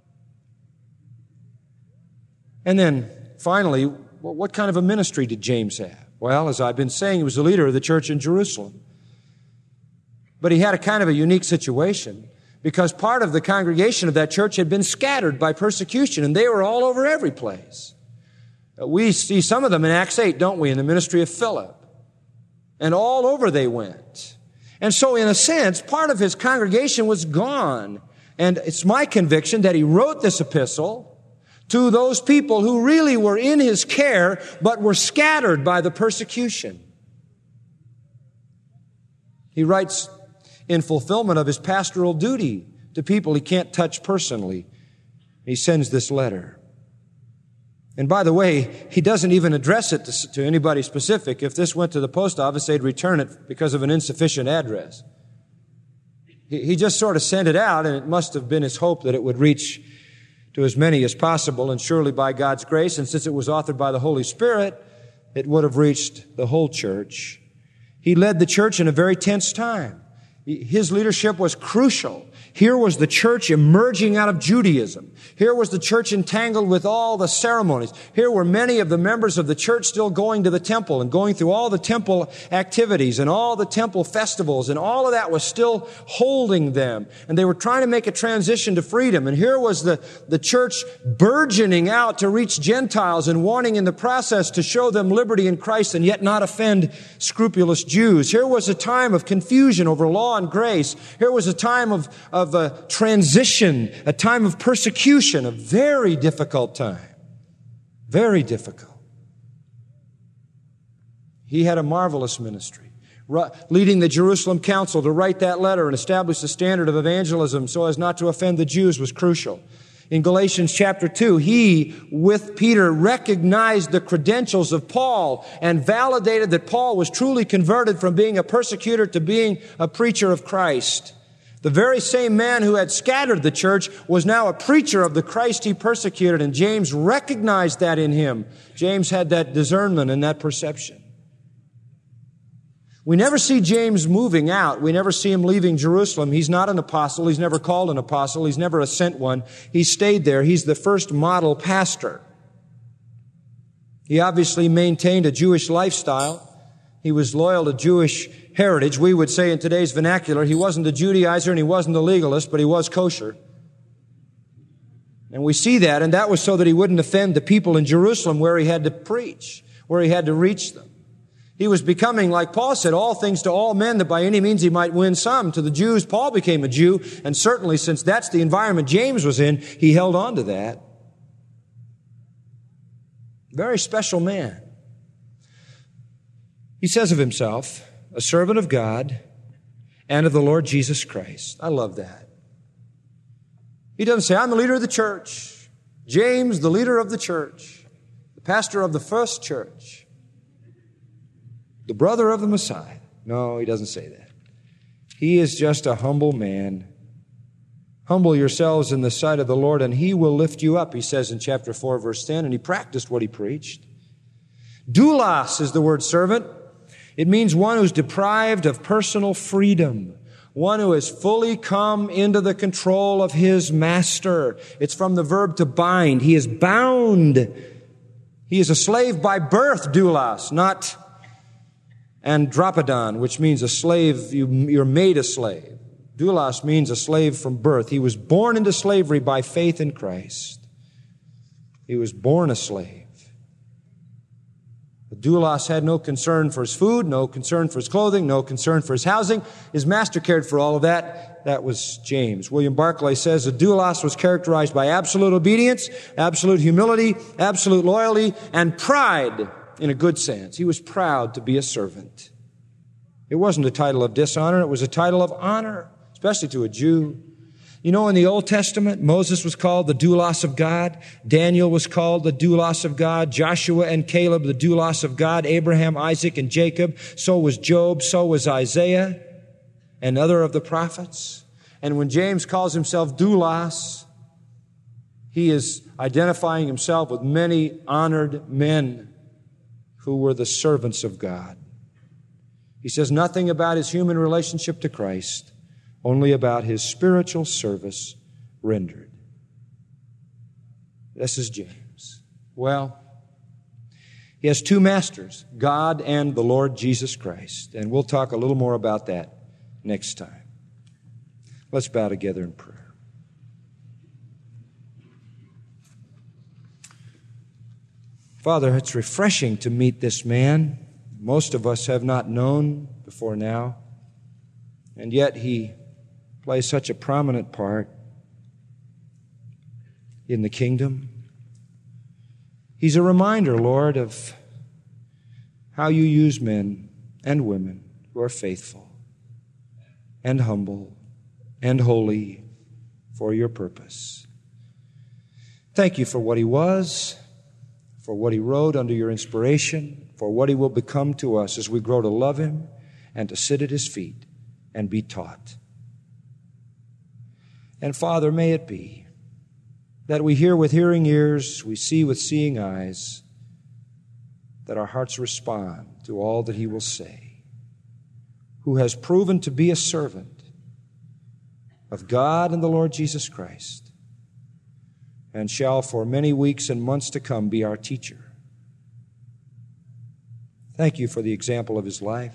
B: And then, finally, what kind of a ministry did James have? Well, as I've been saying, he was the leader of the church in Jerusalem. But he had a kind of a unique situation because part of the congregation of that church had been scattered by persecution, and they were all over every place. We see some of them in Acts eight, don't we, in the ministry of Philip. And all over they went. And so, in a sense, part of his congregation was gone. And it's my conviction that he wrote this epistle to those people who really were in his care, but were scattered by the persecution. He writes in fulfillment of his pastoral duty to people he can't touch personally. He sends this letter. And by the way, he doesn't even address it to, to anybody specific. If this went to the post office, they'd return it because of an insufficient address. He, he just sort of sent it out, and it must have been his hope that it would reach to as many as possible, and surely by God's grace, and since it was authored by the Holy Spirit, it would have reached the whole church. He led the church in a very tense time. His leadership was crucial. Here was the church emerging out of Judaism. Here was the church entangled with all the ceremonies. Here were many of the members of the church still going to the temple and going through all the temple activities and all the temple festivals, and all of that was still holding them. And they were trying to make a transition to freedom. And here was the, the church burgeoning out to reach Gentiles and wanting in the process to show them liberty in Christ and yet not offend scrupulous Jews. Here was a time of confusion over law and grace. Here was a time of, of of a transition, a time of persecution, a very difficult time. Very difficult. He had a marvelous ministry. Leading the Jerusalem Council to write that letter and establish the standard of evangelism so as not to offend the Jews was crucial. In Galatians chapter two, he, with Peter, recognized the credentials of Paul and validated that Paul was truly converted from being a persecutor to being a preacher of Christ. The very same man who had scattered the church was now a preacher of the Christ he persecuted, and James recognized that in him. James had that discernment and that perception. We never see James moving out. We never see him leaving Jerusalem. He's not an apostle. He's never called an apostle. He's never a sent one. He stayed there. He's the first model pastor. He obviously maintained a Jewish lifestyle. He was loyal to Jewish heritage. We would say in today's vernacular, he wasn't a Judaizer and he wasn't a legalist, but he was kosher. And we see that, and that was so that he wouldn't offend the people in Jerusalem where he had to preach, where he had to reach them. He was becoming, like Paul said, all things to all men, that by any means he might win some. To the Jews, Paul became a Jew, and certainly since that's the environment James was in, he held on to that. Very special man. He says of himself, a servant of God and of the Lord Jesus Christ. I love that. He doesn't say, I'm the leader of the church. James, the leader of the church. The pastor of the first church. The brother of the Messiah. No, he doesn't say that. He is just a humble man. Humble yourselves in the sight of the Lord, and He will lift you up, he says in chapter four, verse ten, and he practiced what he preached. Doulos is the word servant. It means one who's deprived of personal freedom, one who has fully come into the control of his master. It's from the verb to bind. He is bound. He is a slave by birth, doulos, not andropodon, which means a slave, you, you're made a slave. Doulos means a slave from birth. He was born into slavery by faith in Christ. He was born a slave. The doulos had no concern for his food, no concern for his clothing, no concern for his housing. His master cared for all of that. That was James. William Barclay says the doulos was characterized by absolute obedience, absolute humility, absolute loyalty, and pride in a good sense. He was proud to be a servant. It wasn't a title of dishonor, it was a title of honor, especially to a Jew. You know, in the Old Testament, Moses was called the doulos of God. Daniel was called the doulos of God. Joshua and Caleb, the doulos of God. Abraham, Isaac, and Jacob. So was Job. So was Isaiah and other of the prophets. And when James calls himself doulos, he is identifying himself with many honored men who were the servants of God. He says nothing about his human relationship to Christ, only about his spiritual service rendered. This is James. Well, he has two masters, God and the Lord Jesus Christ. And we'll talk a little more about that next time. Let's bow together in prayer. Father, it's refreshing to meet this man. Most of us have not known before now, and yet he plays such a prominent part in the kingdom. He's a reminder, Lord, of how you use men and women who are faithful and humble and holy for your purpose. Thank you for what he was, for what he wrote under your inspiration, for what he will become to us as we grow to love him and to sit at his feet and be taught. And Father, may it be that we hear with hearing ears, we see with seeing eyes, that our hearts respond to all that he will say, who has proven to be a servant of God and the Lord Jesus Christ, and shall for many weeks and months to come be our teacher. Thank you for the example of his life.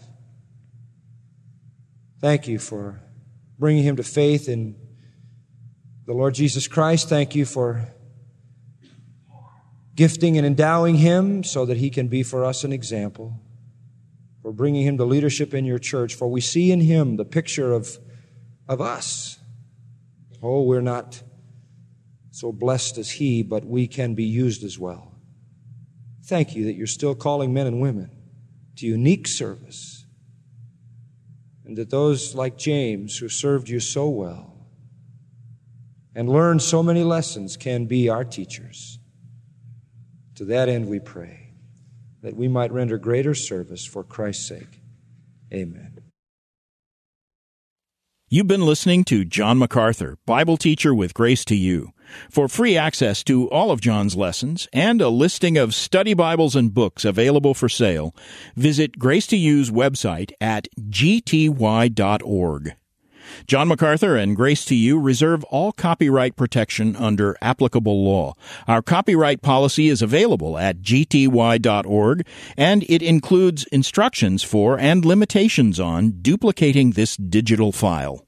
B: Thank you for bringing him to faith in the Lord Jesus Christ. Thank you for gifting and endowing him so that he can be for us an example, for bringing him to leadership in your church, for we see in him the picture of, of us. Oh, we're not so blessed as he, but we can be used as well. Thank you that you're still calling men and women to unique service, and that those like James, who served you so well and learned so many lessons, can be our teachers. To that end we pray, that we might render greater service for Christ's sake. Amen.
C: You've been listening to John MacArthur, Bible teacher with Grace to You. For free access to all of John's lessons and a listing of study Bibles and books available for sale, visit Grace to You's website at g t y dot org. John MacArthur and Grace to You reserve all copyright protection under applicable law. Our copyright policy is available at g t y dot org, and it includes instructions for and limitations on duplicating this digital file.